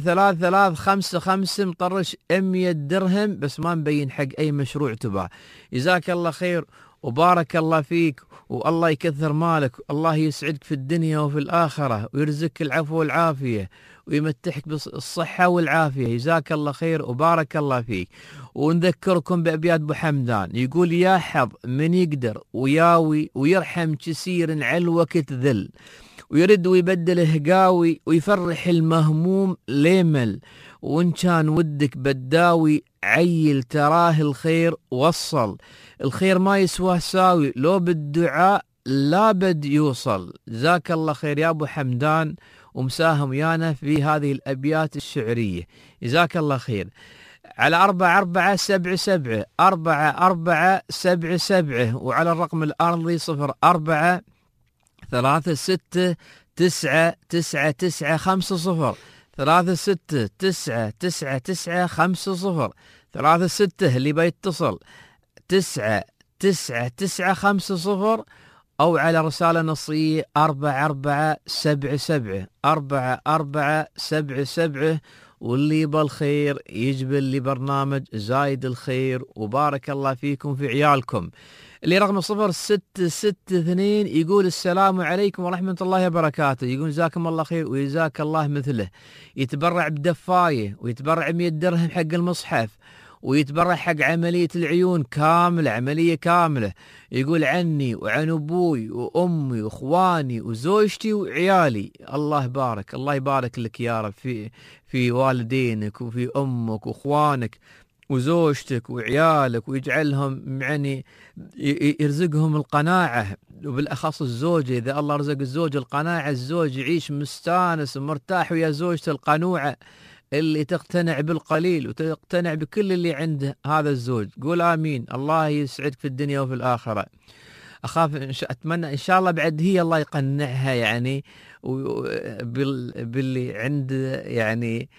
3355 مطرش 100 درهم بس ما مبين حق أي مشروع تباه. جزاك الله خير وبارك الله فيك والله يكثر مالك الله يسعدك في الدنيا وفي الآخرة ويرزقك العفو والعافية ويمتحك بالصحة والعافية. جزاك الله خير وبارك الله فيك. ونذكركم بأبيات أبو حمدان يقول يا حظ من يقدر وياوي ويرحم كسير على الوقت ذل ويرد ويبدله قاوي ويفرح المهموم ليمل وإن كان ودك بداوي عيل تراه الخير وصل الخير ما يسواه ساوي لو بالدعاء لا بد يوصل. جزاك الله خير يا أبو حمدان ومساهم ويانا في هذه الأبيات الشعرية. جزاك الله خير. على 4477 4477 وعلى الرقم الأرضي 04 36 9 9 9 50 36 9 9 9 50 36 اللي بيتصل 9 9 9 50 أو على رسالة نصية 4477 4477 واللي بالخير يجبل لبرنامج زايد الخير وبارك الله فيكم في عيالكم. اللي رقم 0662 يقول السلام عليكم ورحمة الله وبركاته، يقول جزاكم الله خير وجزاك الله مثله، يتبرع بدفاية ويتبرع 100 درهم حق المصحف ويتبرع حق عملية العيون كاملة، عملية كاملة. يقول عني وعن أبوي وأمي وإخواني وزوجتي وعيالي. الله يبارك، الله يبارك لك يا رب في والدينك وفي أمك وإخوانك وزوجتك وعيالك، ويجعلهم يعني يرزقهم القناعة، وبالأخص الزوجة. إذا الله رزق الزوج القناعة، الزوج يعيش مستانس ومرتاح ويا زوجته القنوعة اللي تقتنع بالقليل وتقتنع بكل اللي عنده هذا الزوج. قول آمين. الله يسعدك في الدنيا وفي الآخرة. أخاف أتمنى إن شاء الله بعد هي الله يقنعها يعني باللي عنده يعني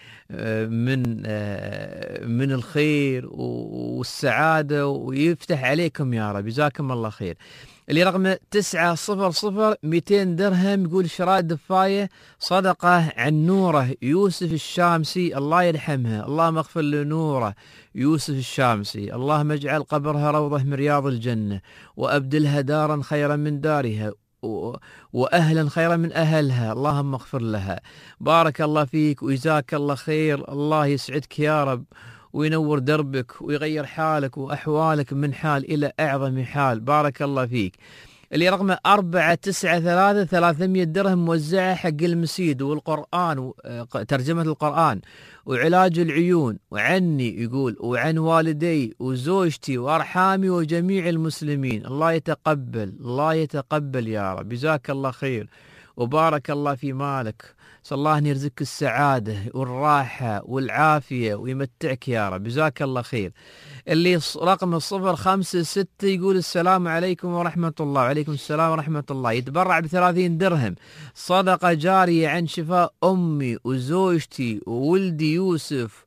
من الخير والسعادة، ويفتح عليكم يا رب. جزاكم الله خير. اللي رقم 900 200 درهم يقول شراء دفاية صدقة عن نوره يوسف الشامسي، الله يرحمها، اللهم اغفر لنوره يوسف الشامسي، اللهم اجعل قبرها روضة من رياض الجنة وأبدلها دارا خيرا من دارها وأهلا خيرا من أهلها، اللهم اغفر لها. بارك الله فيك وجزاك الله خير، الله يسعدك يا رب وينور دربك ويغير حالك وأحوالك من حال إلى أعظم حال. بارك الله فيك. اللي رقم 493 300 درهم موزعة حق المسيد والقرآن، ترجمة القرآن وعلاج العيون وعني يقول وعن والدي وزوجتي وأرحامي وجميع المسلمين. الله يتقبل، الله يتقبل يا رب. جزاك الله خير وبارك الله في مالك. صلى الله أن يرزقك السعادة والراحة والعافية ويمتعك يا رب. جزاك الله خير. اللي رقم 056 يقول السلام عليكم ورحمة الله. وعليكم السلام ورحمة الله. يتبرع ب30 درهم صدقة جارية عن شفاء أمي وزوجتي وولدي يوسف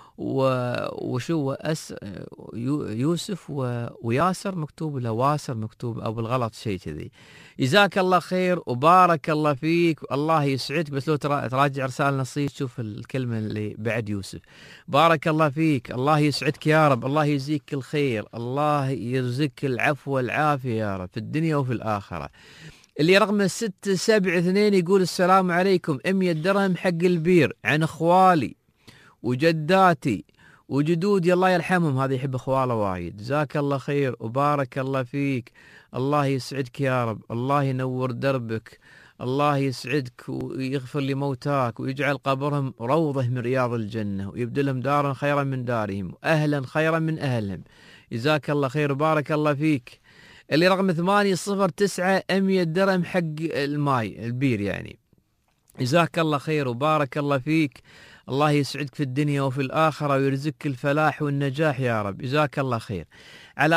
يوسف وياسر مكتوب ولا واسر مكتوب أو بالغلط شيء كذي. جزاك الله خير وبارك الله فيك، الله يسعدك. بس لو تراجع رسالة نصية تشوف الكلمة اللي بعد يوسف. بارك الله فيك، الله يسعدك يا رب، الله يجزيك الخير، الله يرزقك العفو والعافية يا رب في الدنيا وفي الآخرة. اللي رقم 672 يقول السلام عليكم 100 درهم حق البير عن أخوالي وجداتي وجدودي الله يرحمهم، هذا يحب أخواله وايد. جزاك الله خير وبارك الله فيك، الله يسعدك يا رب، الله ينور دربك، الله يسعدك ويغفر لموتاك ويجعل قبرهم روضة من رياض الجنة ويبدلهم دارا خيرا من دارهم وأهلا خيرا من أهلهم. جزاك الله خير وبارك الله فيك. اللي رقم 809 100 درهم حق الماي البير يعني. جزاك الله خير وبارك الله فيك، الله يسعدك في الدنيا وفي الآخرة ويرزقك الفلاح والنجاح يا رب. جزاك الله خير. على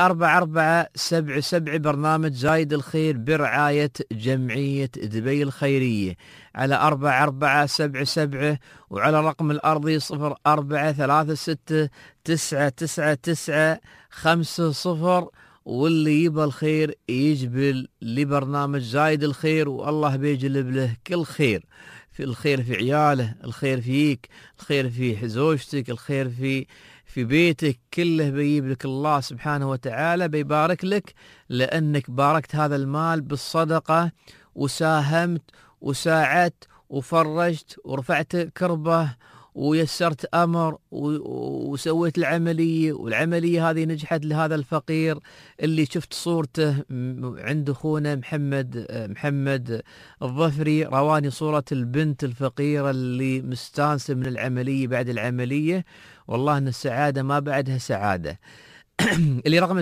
4477 برنامج زايد الخير برعاية جمعية دبي الخيرية على 4477 وعلى الرقم الأرضي 0436 999 50 واللي يبى الخير يجبل لبرنامج زايد الخير والله بيجلب له كل خير، في الخير في عياله، الخير فيك، الخير في زوجتك، الخير في بيتك، كله بيجيب لك الله سبحانه وتعالى، بيبارك لك لأنك باركت هذا المال بالصدقة وساهمت وساعدت وفرجت ورفعت كربه ويسرت أمر وسويت العملية، والعملية هذه نجحت لهذا الفقير اللي شفت صورته عند أخونا محمد الظفري، رواني صورة البنت الفقيرة اللي مستانسة من العملية بعد العملية، والله أن السعادة ما بعدها سعادة. اللي رقم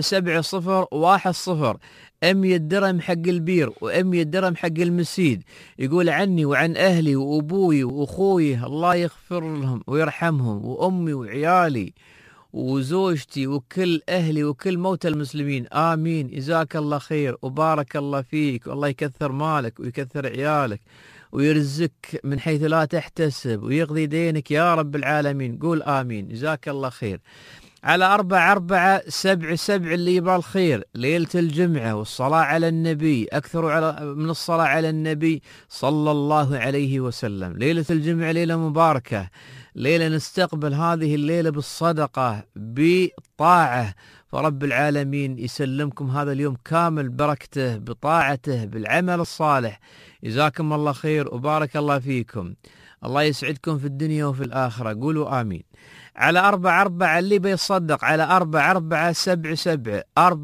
7010 100 درهم حق البير و100 درهم حق المسيد، يقول عني وعن أهلي وأبوي وأخوي الله يغفر لهم ويرحمهم وأمي وعيالي وزوجتي وكل أهلي وكل موتى المسلمين، آمين. جزاك الله خير وبارك الله فيك، والله يكثر مالك ويكثر عيالك ويرزقك من حيث لا تحتسب ويقضي دينك يا رب العالمين. قول آمين. جزاك الله خير. على 447 اللي يبغى الخير، ليلة الجمعة والصلاة على النبي، أكثروا من الصلاة على النبي صلى الله عليه وسلم. ليلة الجمعة ليلة مباركة، ليلة نستقبل هذه الليلة بالصدقة بطاعة، فرب العالمين يسلمكم هذا اليوم كامل بركته بطاعته بالعمل الصالح. جزاكم الله خير وبارك الله فيكم، الله يسعدكم في الدنيا وفي الآخرة. قولوا آمين. على 44 اللي بيصدق على 4477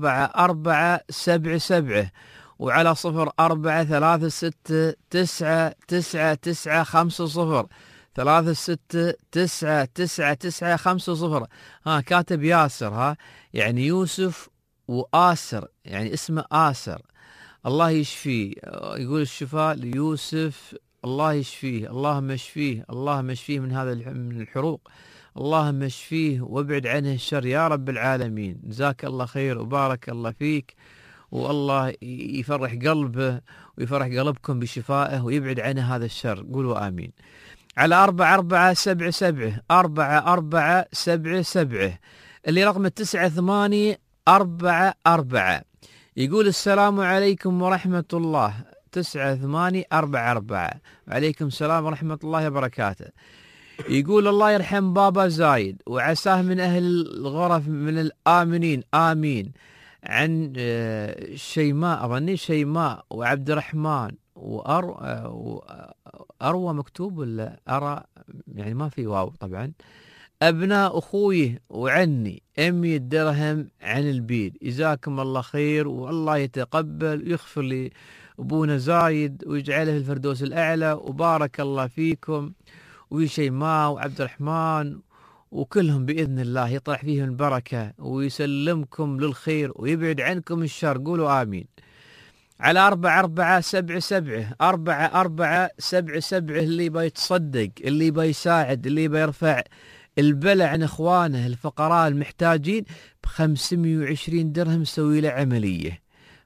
4477 وعلى 0436999950 36999950. ها كاتب ياسر، يعني يوسف وآسر، يعني اسمه آسر، الله يشفيه. يقول الشفاء ليوسف، الله يشفيه، اللهم اشفيه، اللهم اشفيه من هذا من الحروق، اللهم اشفيه وابعد عنه الشر يا رب العالمين. جزاك الله خير وبارك الله فيك، والله يفرح قلبه ويفرح قلبكم بشفائه ويبعد عنه هذا الشر. قولوا آمين. على 4477 4477 اللي رقم 9844 يقول السلام عليكم ورحمة الله. 9844 وعليكم السلام ورحمة الله وبركاته. يقول الله يرحم بابا زايد وعساه من أهل الغرف من الآمنين، آمين. عن شيماء، أظني شيماء وعبد الرحمن أروى مكتوب ولا أرى، يعني ما في واو طبعا. أبناء أخوي وعني 100 درهم عن البيد. جزاكم الله خير والله يتقبل ويغفر لي أبونا زايد ويجعله في الفردوس الأعلى، وبارك الله فيكم وشيماء وعبد الرحمن وكلهم بإذن الله يطرح فيهم البركة ويسلمكم للخير ويبعد عنكم الشر. قولوا آمين. على 4477 4477 اللي بيتصدق، اللي بيساعد، اللي بيرفع البلع عن إخوانه الفقراء المحتاجين ب520 درهم سوي له عملية.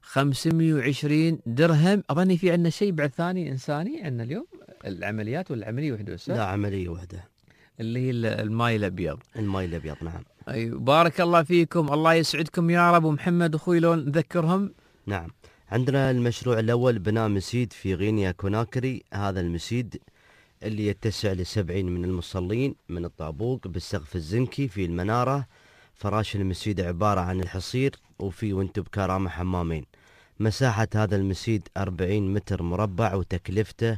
520 درهم. أظني في عندنا شيء بعد ثاني إنساني عندنا اليوم، العمليات ولا عملية واحدة بس؟ لا، عملية واحدة اللي هي الماي الأبيض. الماي الأبيض، نعم. أيوة بارك الله فيكم، الله يسعدكم يا رب. ومحمد أخوي لون نذكرهم. نعم، عندنا المشروع الأول بناء مسيد في غينيا كوناكري. هذا المسيد اللي يتسع ل70 من المصلين من الطابوق بالسقف الزنكي في المنارة. فراش المسيد عبارة عن الحصير وفي وانتو بكرامة حمامين. مساحة هذا المسيد 40 متر مربع وتكلفته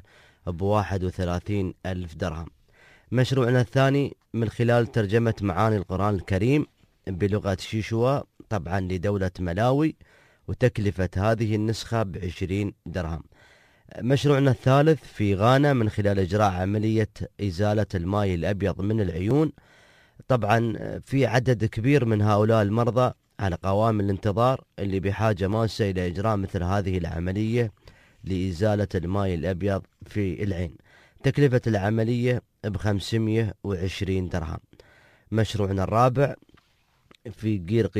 ب31 ألف درهم. مشروعنا الثاني من خلال ترجمة معاني القرآن الكريم بلغة شيشوا طبعا لدولة ملاوي، وتكلفة هذه النسخة ب20 درهم. مشروعنا الثالث في غانا من خلال إجراء عملية إزالة الماء الأبيض من العيون. طبعا في عدد كبير من هؤلاء المرضى على قوام الانتظار اللي بحاجة ماسة إلى إجراء مثل هذه العملية لإزالة الماء الأبيض في العين. تكلفة العملية ب520 درهم. مشروعنا الرابع في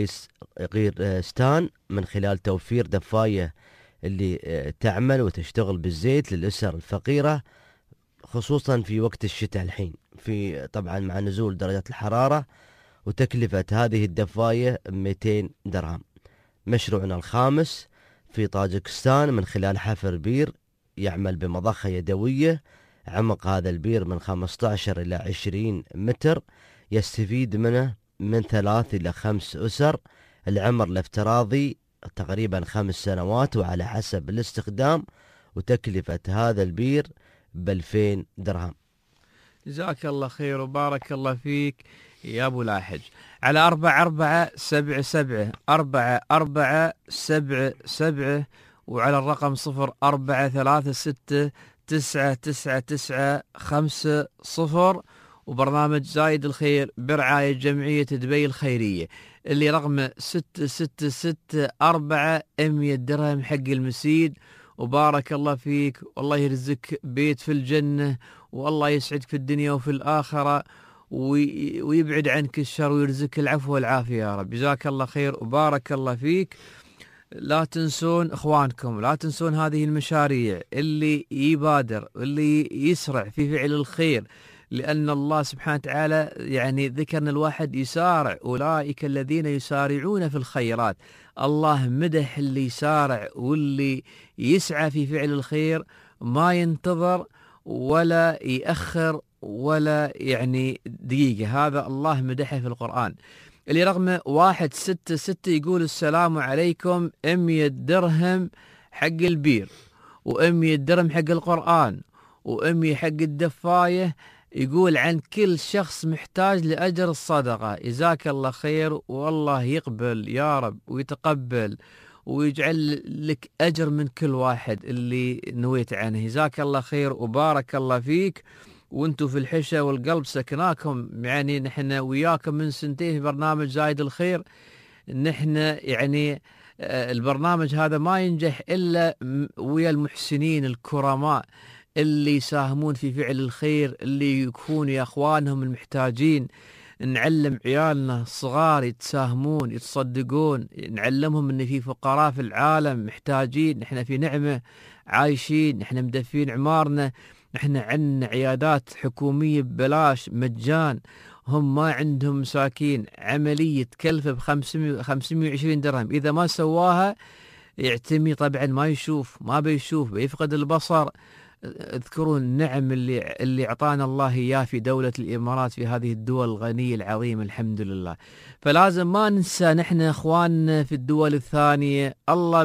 قيرستان من خلال توفير دفاية اللي تعمل وتشتغل بالزيت للأسر الفقيرة، خصوصا في وقت الشتاء الحين في طبعا مع نزول درجة الحرارة، وتكلفة هذه الدفاية 200 درهم. مشروعنا الخامس في طاجكستان من خلال حفر بير يعمل بمضخة يدوية. عمق هذا البير من 15 إلى 20 متر، يستفيد منه من 3 إلى 5 أسر. العمر الافتراضي تقريبا 5 سنوات وعلى حسب الاستخدام، وتكلفة هذا البير ب2000 درهم. جزاك الله خير وبارك الله فيك يا أبو لاحج. على 4477 4477 وعلى الرقم 0436999950 وبرنامج زايد الخير برعاية جمعية دبي الخيرية اللي رقم 6664 100 درهم حق المسيد. وبارك الله فيك والله يرزقك بيت في الجنة والله يسعدك في الدنيا وفي الآخرة ويبعد عنك الشر ويرزقك العفو والعافية يا رب. جزاك الله خير وبارك الله فيك. لا تنسون إخوانكم، لا تنسون هذه المشاريع، اللي يبادر واللي يسرع في فعل الخير، لأن الله سبحانه وتعالى يعني ذكرنا الواحد يسارع، أولئك الذين يسارعون في الخيرات. الله مدح اللي يسارع واللي يسعى في فعل الخير، ما ينتظر ولا يأخر ولا يعني دقيقة. هذا الله مدحه في القرآن. اللي رقمه 166 يقول السلام عليكم، 100 درهم حق البير، و100 درهم حق القرآن، و100 حق الدفاية. يقول عن كل شخص محتاج لأجر الصدقة. جزاك الله خير، والله يقبل يا رب ويتقبل ويجعل لك أجر من كل واحد اللي نويت عنه. جزاك الله خير وبارك الله فيك. وانتم في الحشة والقلب سكناكم، يعني نحن وياكم من سنتين في برنامج زايد الخير. نحن يعني البرنامج هذا ما ينجح إلا ويا المحسنين الكرماء اللي يساهمون في فعل الخير، اللي يكونوا يا أخوانهم المحتاجين. نعلم عيالنا الصغار يتساهمون يتصدقون، نعلمهم ان في فقراء في العالم محتاجين، نحن في نعمة عايشين، نحن مدفين عمارنا، نحن عندنا عيادات حكومية ببلاش مجان، هم ما عندهم مساكين. عملية تكلفه ب520 درهم، إذا ما سواها يعتمي طبعا ما يشوف، ما بيشوف، بيفقد البصر. اذكروا النعم اللي اعطانا الله اياه في دولة الامارات، في هذه الدول الغنية العظيمة الحمد لله. فلازم ما ننسى نحن اخواننا في الدول الثانية، الله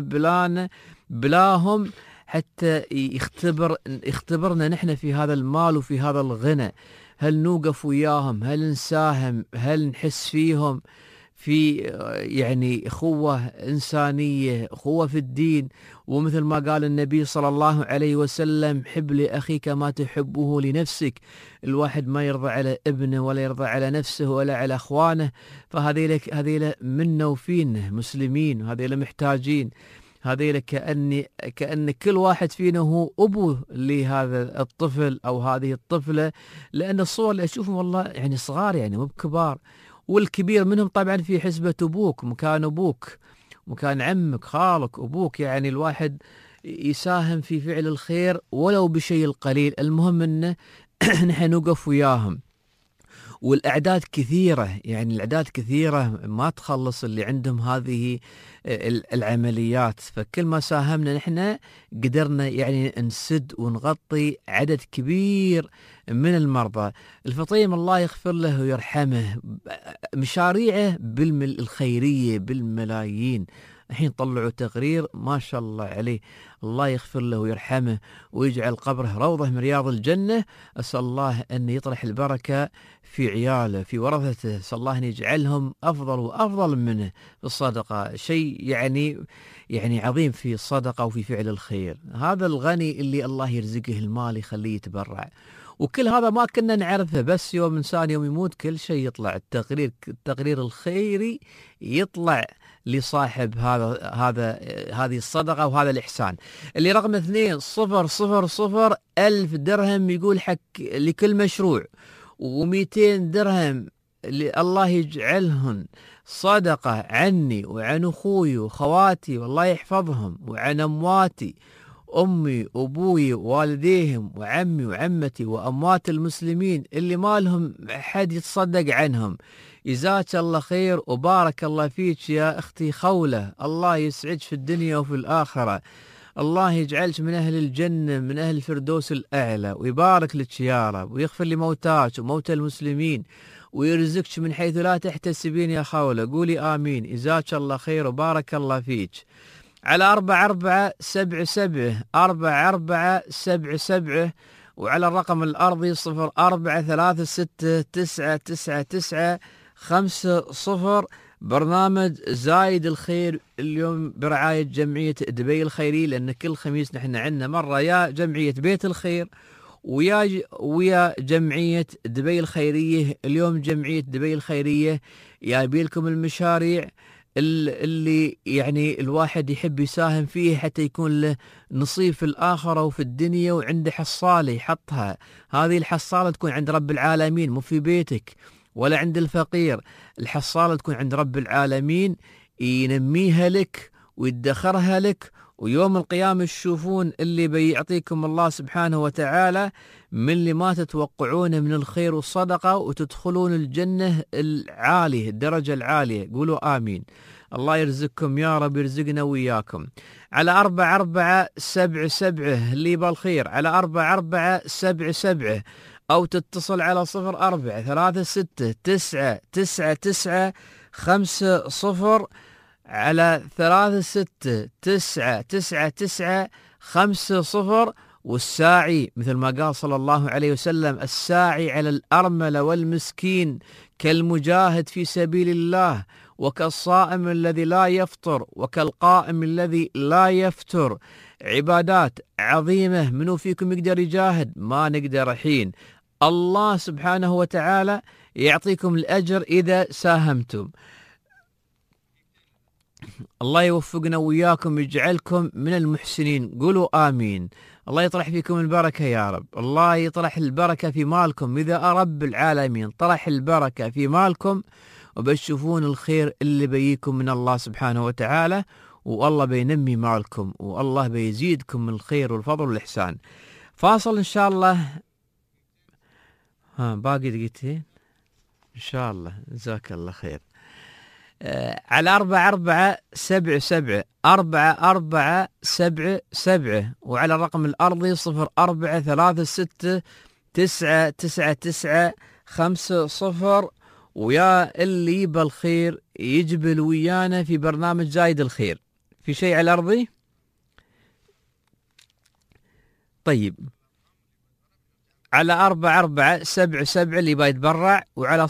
بلاهم حتى يختبرنا نحن في هذا المال وفي هذا الغنى. هل نوقف وياهم؟ هل نساهم؟ هل نحس فيهم في يعني أخوة إنسانية، أخوة في الدين؟ ومثل ما قال النبي صلى الله عليه وسلم: حب لأخيك ما تحبه لنفسك. الواحد ما يرضى على ابنه ولا يرضى على نفسه ولا على أخوانه، فهذيل منا وفينا مسلمين، وهذيل محتاجين، هذيل كأن كل واحد فينا هو أبوه لهذا الطفل أو هذه الطفلة. لأن الصور اللي أشوفهم والله يعني صغار، يعني مو بكبار، والكبير منهم طبعا في حسبة أبوك، مكان أبوك، مكان عمك، خالك، أبوك. يعني الواحد يساهم في فعل الخير ولو بشيء القليل، المهم أنه نحن نوقف وياهم. والأعداد كثيرة، يعني الأعداد كثيرة ما تخلص اللي عندهم هذه العمليات. فكل ما ساهمنا نحن قدرنا يعني نسد ونغطي عدد كبير من المرضى. الفطيم الله يغفر له ويرحمه، مشاريعه الخيرية بالملايين. الحين طلعوا تقرير ما شاء الله عليه، الله يغفر له ويرحمه ويجعل قبره روضة من رياض الجنة. أسأل الله أن يطرح البركة في عياله، في ورثته، أسأل الله أن يجعلهم أفضل وأفضل منه في الصدقة. شيء يعني عظيم في الصدقة وفي فعل الخير. هذا الغني اللي الله يرزقه المال يخليه يتبرع، وكل هذا ما كنا نعرفه، بس يوم إنسان يوم يموت كل شيء يطلع، التقرير الخيري يطلع لصاحب هذه الصدقة وهذا الإحسان. اللي رقم 2000 1000 درهم يقول حق لكل مشروع، و200 درهم الله يجعلهن صدقة عني وعن أخوي وخواتي والله يحفظهم، وعن أمواتي، أمي وأبوي ووالديهم وعمي وعمتي وأموات المسلمين اللي ما لهم حد يتصدق عنهم. جزاك الله خير وبارك الله فيك يا أختي خولة، الله يسعدك في الدنيا وفي الآخرة، الله يجعلك من أهل الجنة، من أهل الفردوس الأعلى، ويبارك لك يا رب، ويغفر لموتاك وموتى المسلمين، ويرزقك من حيث لا تحتسبين يا خولة. قولي آمين. جزاك الله خير وبارك الله فيك. على 4477 وعلى الرقم الأرضي 0436999500. برنامج زايد الخير اليوم برعاية جمعية دبي الخيرية، لأن كل خميس نحن عندنا مرة يا جمعية بيت الخير ويا جمعية دبي الخيرية. اليوم جمعية دبي الخيرية يابي لكم المشاريع اللي يعني الواحد يحب يساهم فيه حتى يكون له نصيب في الآخرة وفي الدنيا، وعنده حصالة يحطها. هذه الحصالة تكون عند رب العالمين، مو في بيتك ولا عند الفقير. الحصالة تكون عند رب العالمين، ينميها لك ويدخرها لك، ويوم القيامة تشوفون اللي بيعطيكم الله سبحانه وتعالى من اللي ما تتوقعونه من الخير والصدقة، وتدخلون الجنة العالية، الدرجة العالية. قولوا آمين. الله يرزقكم يا رب، يرزقنا وياكم. على 4477 اللي بالخير، على 4477، أو تتصل على 0436999950، على 36999950. والساعي مثل ما قال صلى الله عليه وسلم: الساعي على الأرملة والمسكين كالمجاهد في سبيل الله، وكالصائم الذي لا يفطر، وكالقائم الذي لا يفتر. عبادات عظيمة، منو فيكم يقدر يجاهد؟ ما نقدر الحين. الله سبحانه وتعالى يعطيكم الأجر إذا ساهمتم. الله يوفقنا وياكم، يجعلكم من المحسنين. قولوا آمين. الله يطرح فيكم البركة يا رب. الله يطرح البركة في مالكم. إذا رب العالمين طرح البركة في مالكم، وبتشوفون الخير اللي بيكم من الله سبحانه وتعالى، والله بينمي مالكم، والله بيزيدكم من الخير والفضل والإحسان. فاصل إن شاء الله. باقي دقيقتين إن شاء الله. جزاك الله خير. على 4477 4477، وعلى الرقم الأرضي 0436999950. ويا اللي بالخير يجبل ويانا في برنامج زايد الخير. في شيء على الأرضي؟ طيب، على 4477 اللي بيتبرع، وعلى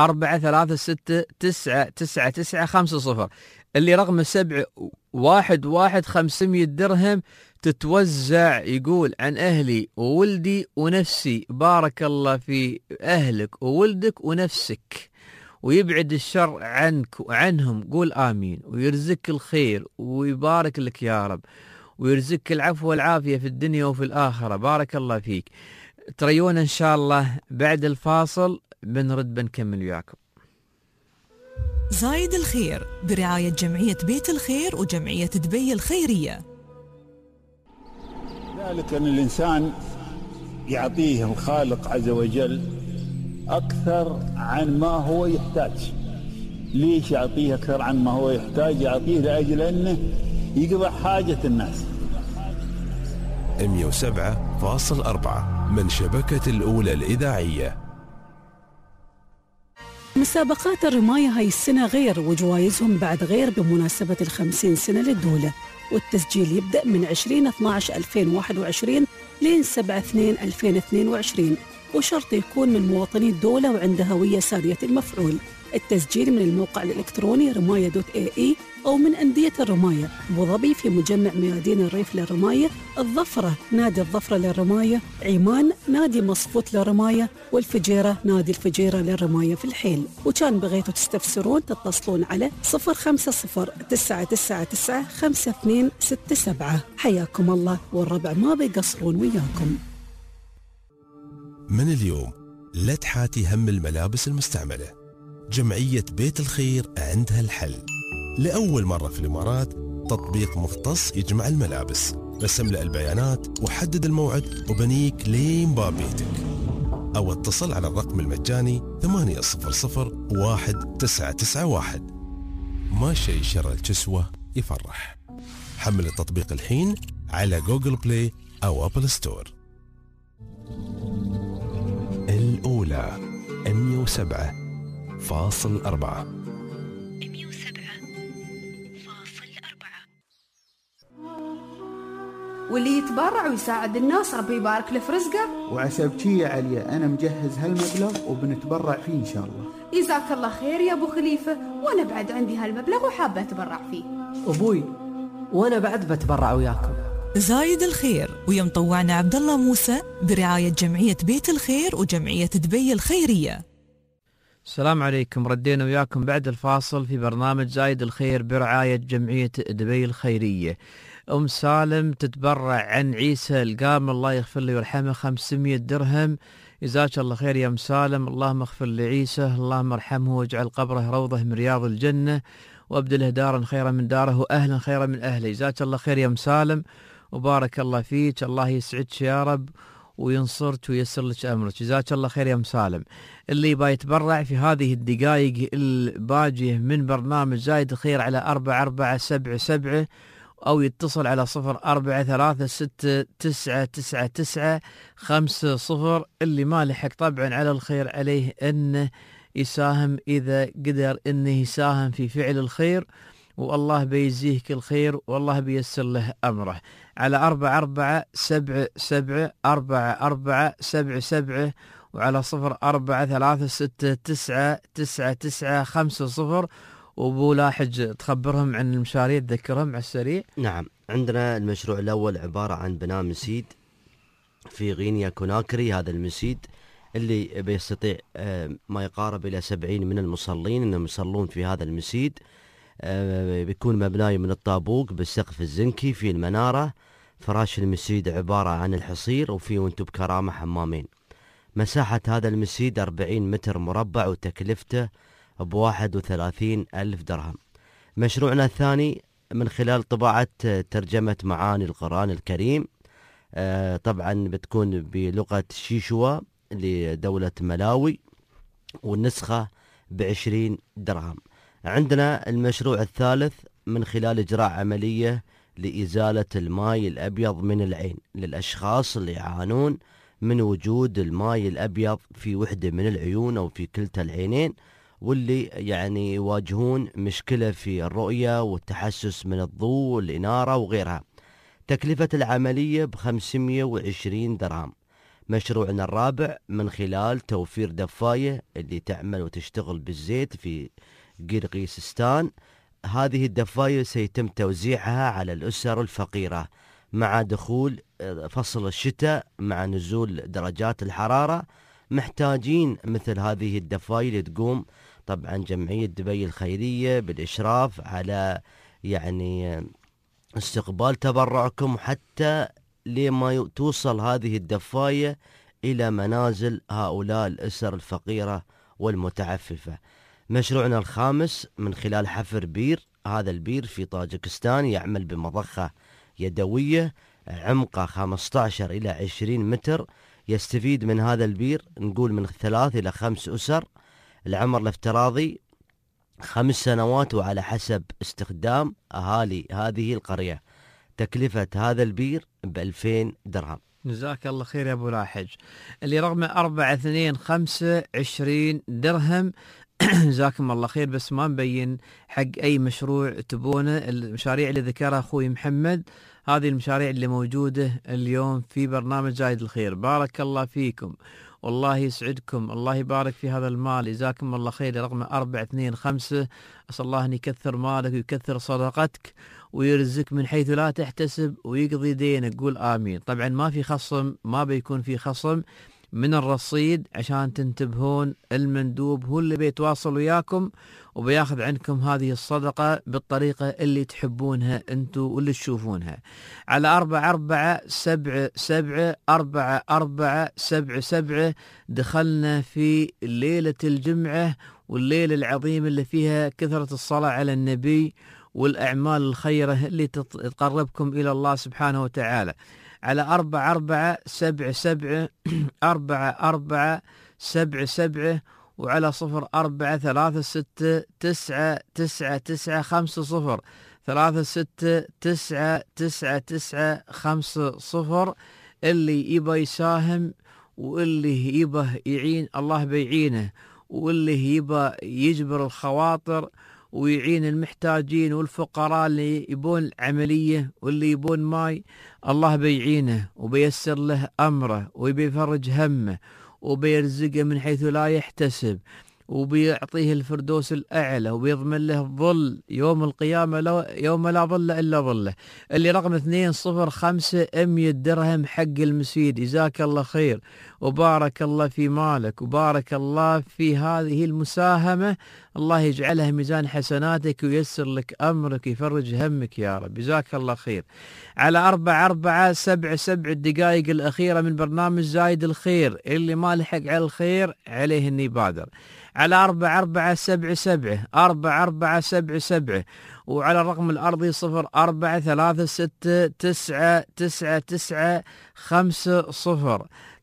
0436999950، اللي رقم 711 500 درهم تتوزع. يقول: عن أهلي وولدي ونفسي، بارك الله في أهلك وولدك ونفسك، ويبعد الشر عنك وعنهم. قول آمين. ويرزقك الخير ويبارك لك يا رب، ويرزقك العفو والعافية في الدنيا وفي الآخرة. بارك الله فيك. تريون إن شاء الله بعد الفاصل بنرد بنكمل وياكم. زايد الخير برعاية جمعية بيت الخير وجمعية دبي الخيرية. ذلك أن الإنسان يعطيه الخالق عز وجل أكثر عن ما هو يحتاج. ليش يعطيه أكثر عن ما هو يحتاج؟ يعطيه لأجل أنه يقضي حاجة الناس. 107.4 من شبكة الأولى الإذاعية. مسابقات الرماية هاي السنة غير، وجوائزهم بعد غير بمناسبة 50 سنة للدولة. والتسجيل يبدأ من 20/12/2021 لين 7/2/2022، وشرط يكون من مواطني الدولة وعنده هوية سارية المفعول. التسجيل من الموقع الإلكتروني رماية.ae أو من أندية الرماية: أبو ظبي في مجمع ميادين الريف للرماية، الظفرة نادي الظفرة للرماية، عمان نادي مصفوت للرماية، والفجيرة نادي الفجيرة للرماية في الحيل. وكان بغيتوا تستفسرون تتصلون على 050-999-5267. حياكم الله، والربع ما بيقصرون وياكم. من اليوم لا تحاتي هم الملابس المستعملة. جمعية بيت الخير عندها الحل. لأول مرة في الإمارات تطبيق مختص يجمع الملابس. بس املأ البيانات وحدد الموعد وبنيك لين باب بيتك، أو اتصل على الرقم المجاني 800-1991. ما شيء شر الكسوة يفرح. حمل التطبيق الحين على جوجل بلاي أو أبل ستور. الأولى 107.4. واللي يتبرع ويساعد الناس ربي يبارك له في رزقه. وعسب شي يا عليا أنا مجهز هالمبلغ وبنتبرع فيه إن شاء الله. جزاك الله خير يا أبو خليفة، وأنا بعد عندي هالمبلغ وحابة أتبرع فيه. أبوي وأنا بعد بتبرع وياكم. زايد الخير ويا مطوعنا عبد الله موسى برعاية جمعية بيت الخير وجمعية دبي الخيرية. السلام عليكم. ردينا وياكم بعد الفاصل في برنامج زايد الخير برعاية جمعية دبي الخيرية. أم سالم تتبرع عن عيسى القام، الله يغفر له ويرحمه، 500 درهم. جزاك الله خير يا أم سالم، اللهم اغفر لعيسى، اللهم ارحمه واجعل قبره روضة من رياض الجنة وابدله دارا خيرا من داره وأهلا خيرا من أهله. جزاك الله خير يا أم سالم وبارك الله فيك، الله يسعدك يا رب وينصرك وييسر لك أمرك. جزاك الله خير يا أم سالم. اللي يبغى يتبرع في هذه الدقائق الباجية من برنامج زايد الخير على 4477 أو يتصل على 0436999950. اللي ما لحق طبعا على الخير عليه أنه يساهم إذا قدر أنه يساهم في فعل الخير، والله بيجزيه كل خير والله بيسر له أمره. على 4477 وعلى 0436999950. وابو لاحج تخبرهم عن المشاريع، تذكرهم على السريع. نعم، عندنا المشروع الأول عبارة عن بناء مسيد في غينيا كوناكري. هذا المسيد اللي بيستطيع ما يقارب إلى 70 من المصلين أنهم يصلون في هذا المسيد. بيكون مبناي من الطابوق بالسقف الزنكي، في المنارة فراش المسيد عبارة عن الحصير، وفيه وانتم بكرامة حمامين. مساحة هذا المسيد 40 متر مربع وتكلفته ب31,000 درهم. مشروعنا الثاني من خلال طباعة ترجمة معاني القرآن الكريم، طبعا بتكون بلغة شيشوا لدولة ملاوي، والنسخة ب20 درهم. عندنا المشروع الثالث من خلال إجراء عملية لإزالة الماء الأبيض من العين للأشخاص اللي يعانون من وجود الماء الأبيض في وحدة من العيون أو في كلتا العينين، واللي يعني يواجهون مشكلة في الرؤية والتحسس من الضوء والإنارة وغيرها. تكلفة العملية ب520 درهم. مشروعنا الرابع من خلال توفير دفاية اللي تعمل وتشتغل بالزيت في قرقيزستان. هذه الدفاية سيتم توزيعها على الأسر الفقيرة مع دخول فصل الشتاء، مع نزول درجات الحرارة. محتاجين مثل هذه الدفاية اللي تقوم طبعا جمعية دبي الخيرية بالإشراف على يعني استقبال تبرعكم، حتى لما توصل هذه الدفاية إلى منازل هؤلاء الأسر الفقيرة والمتعففة. مشروعنا الخامس من خلال حفر بير. هذا البير في طاجكستان يعمل بمضخة يدوية عمقه 15 إلى 20 متر. يستفيد من هذا البير نقول من 3 إلى 5 أسر. العمر الافتراضي 5 سنوات وعلى حسب استخدام أهالي هذه القرية. تكلفة هذا البير ب2000 درهم. جزاك الله خير يا أبو لاحج. اللي رقمه 4225 درهم. جزاكم الله خير، بس ما مبين حق أي مشروع تبونه. المشاريع اللي ذكرها أخوي محمد هذه المشاريع اللي موجودة اليوم في برنامج زايد الخير. بارك الله فيكم والله يسعدكم، الله يبارك في هذا المال. جزاكم الله خير. رقم 425. أسأل الله أن يكثر مالك ويكثر صدقتك ويرزق من حيث لا تحتسب ويقضي دينك. قول آمين. طبعا ما في خصم، ما بيكون في خصم من الرصيد عشان تنتبهون. المندوب هو اللي بيتواصل وياكم وبياخذ عنكم هذه الصدقة بالطريقة اللي تحبونها انتو واللي تشوفونها. على 4477 دخلنا في ليلة الجمعة والليلة العظيمة اللي فيها كثرة الصلاة على النبي والأعمال الخيرة اللي تقربكم إلى الله سبحانه وتعالى. على 4477 وعلى 0436999950 36999950. اللي يبى يساهم واللي يبى يعين الله بيعينه، واللي يبى يجبر الخواطر ويعين المحتاجين والفقراء اللي يبون عملية واللي يبون ماي، الله بيعينه وبيسر له أمره وبيفرج همه وبيرزقه من حيث لا يحتسب وبيعطيه الفردوس الأعلى وبيضمن له ظل يوم القيامة يوم لا ظل إلا ظله. اللي رقم 205 100 درهم حق المسيد. جزاك الله خير وبارك الله في مالك وبارك الله في هذه المساهمة، الله يجعلها ميزان حسناتك وييسر لك أمرك ويفرج همك يا رب. جزاك الله خير. على 4477 الدقائق الأخيرة من برنامج زايد الخير، اللي ما لحق على الخير عليه إنه يبادر. على 4477 وعلى الرقم الأرضي 0436999950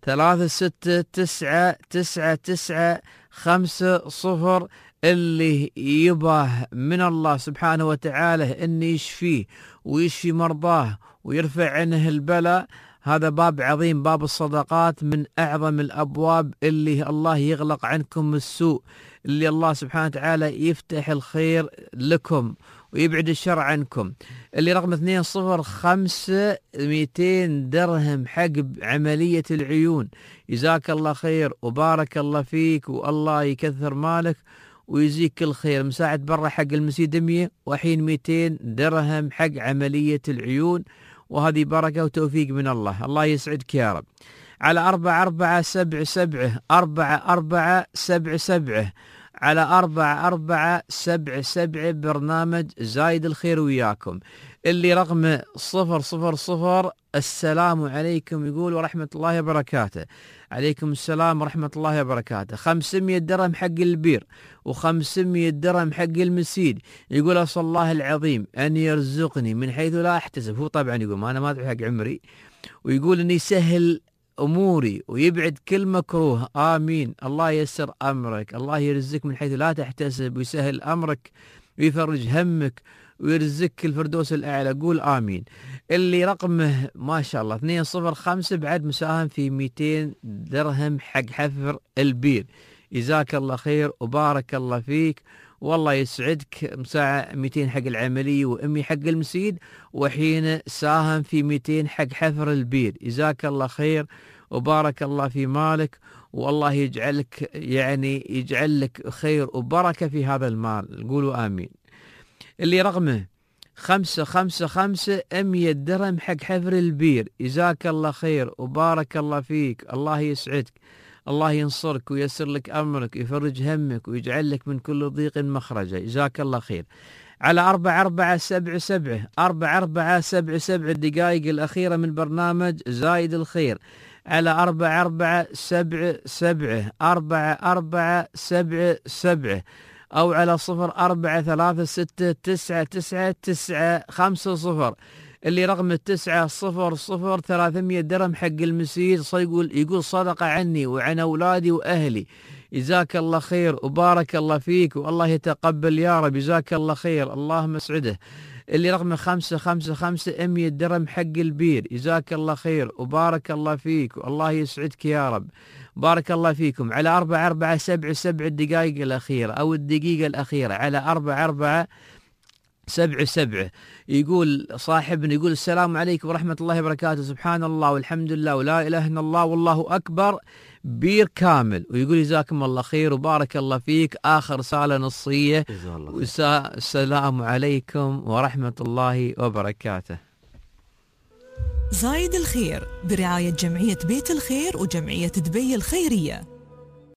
36999950 اللي يباه من الله سبحانه وتعالى أن يشفيه ويشفي مرضاه ويرفع عنه البلاء. هذا باب عظيم، باب الصدقات، من أعظم الأبواب اللي الله يغلق عنكم السوء، اللي الله سبحانه وتعالى يفتح الخير لكم ويبعد الشر عنكم. اللي رقم 205 200 درهم حق عملية العيون. جزاك الله خير وبارك الله فيك والله يكثر مالك ويجزيك الخير. مساعد برا حق المسيد 100 وحين 200 درهم حق عملية العيون، وهذه بركة وتوفيق من الله. الله يسعدك يا رب. على 4477 على 4477 برنامج زايد الخير وياكم. اللي رقم 000 السلام عليكم يقول ورحمة الله وبركاته. عليكم السلام ورحمة الله وبركاته. 500 درهم حق البير و500 درهم حق المسيد. يقول أسأل الله العظيم أن يرزقني من حيث لا أحتسب. هو طبعا يقول ما أنا ما أدعو حق عمري، ويقول أن يسهل أموري ويبعد كل مكروه. آمين. الله ييسر أمرك، الله يرزقك من حيث لا تحتسب ويسهل أمرك ويفرج همك ويرزقك الفردوس الأعلى. قول آمين. اللي رقمه ما شاء الله 205 بعد مساهم في 200 درهم حق حفر البير. جزاك الله خير وبارك الله فيك والله يسعدك. مساعة 200 حق العملية وأمي حق المسيد، وحين ساهم في 200 حق حفر البير. جزاك الله خير وبارك الله في مالك والله يجعلك يجعل لك خير وبركة في هذا المال. قولوا آمين. اللي رقمه 555 100 درهم حق حفر البير. جزاك الله خير وبارك الله فيك، الله يسعدك، الله ينصرك وييسر لك أمرك ويفرج همك ويجعل لك من كل ضيق مخرجا. جزاك الله خير. على 4477 الدقائق الأخيرة من برنامج زايد الخير. على 4477 أو على 0436999950 اللي رقم 900 300 درهم حق المسيد. يقول صدقة عني وعن أولادي وأهلي. جزاك الله خير وبارك الله فيك والله يتقبل يا رب. جزاك الله خير اللهم اسعده. اللي رقم 555 100 درهم حق البير. جزاك الله خير وبارك الله فيك والله يسعدك يا رب. بارك الله فيكم. على 4477 الدقائق الأخيرة أو الدقيقة الأخيرة. على 4477 يقول صاحبنا يقول السلام عليكم ورحمة الله وبركاته. سبحان الله والحمد لله ولا إله إلا الله والله أكبر بير كامل. ويقول جزاكم الله خير وبارك الله فيك. آخر رسالة نصية. السلام عليكم ورحمة الله وبركاته. زايد الخير برعاية جمعية بيت الخير وجمعية دبي الخيرية.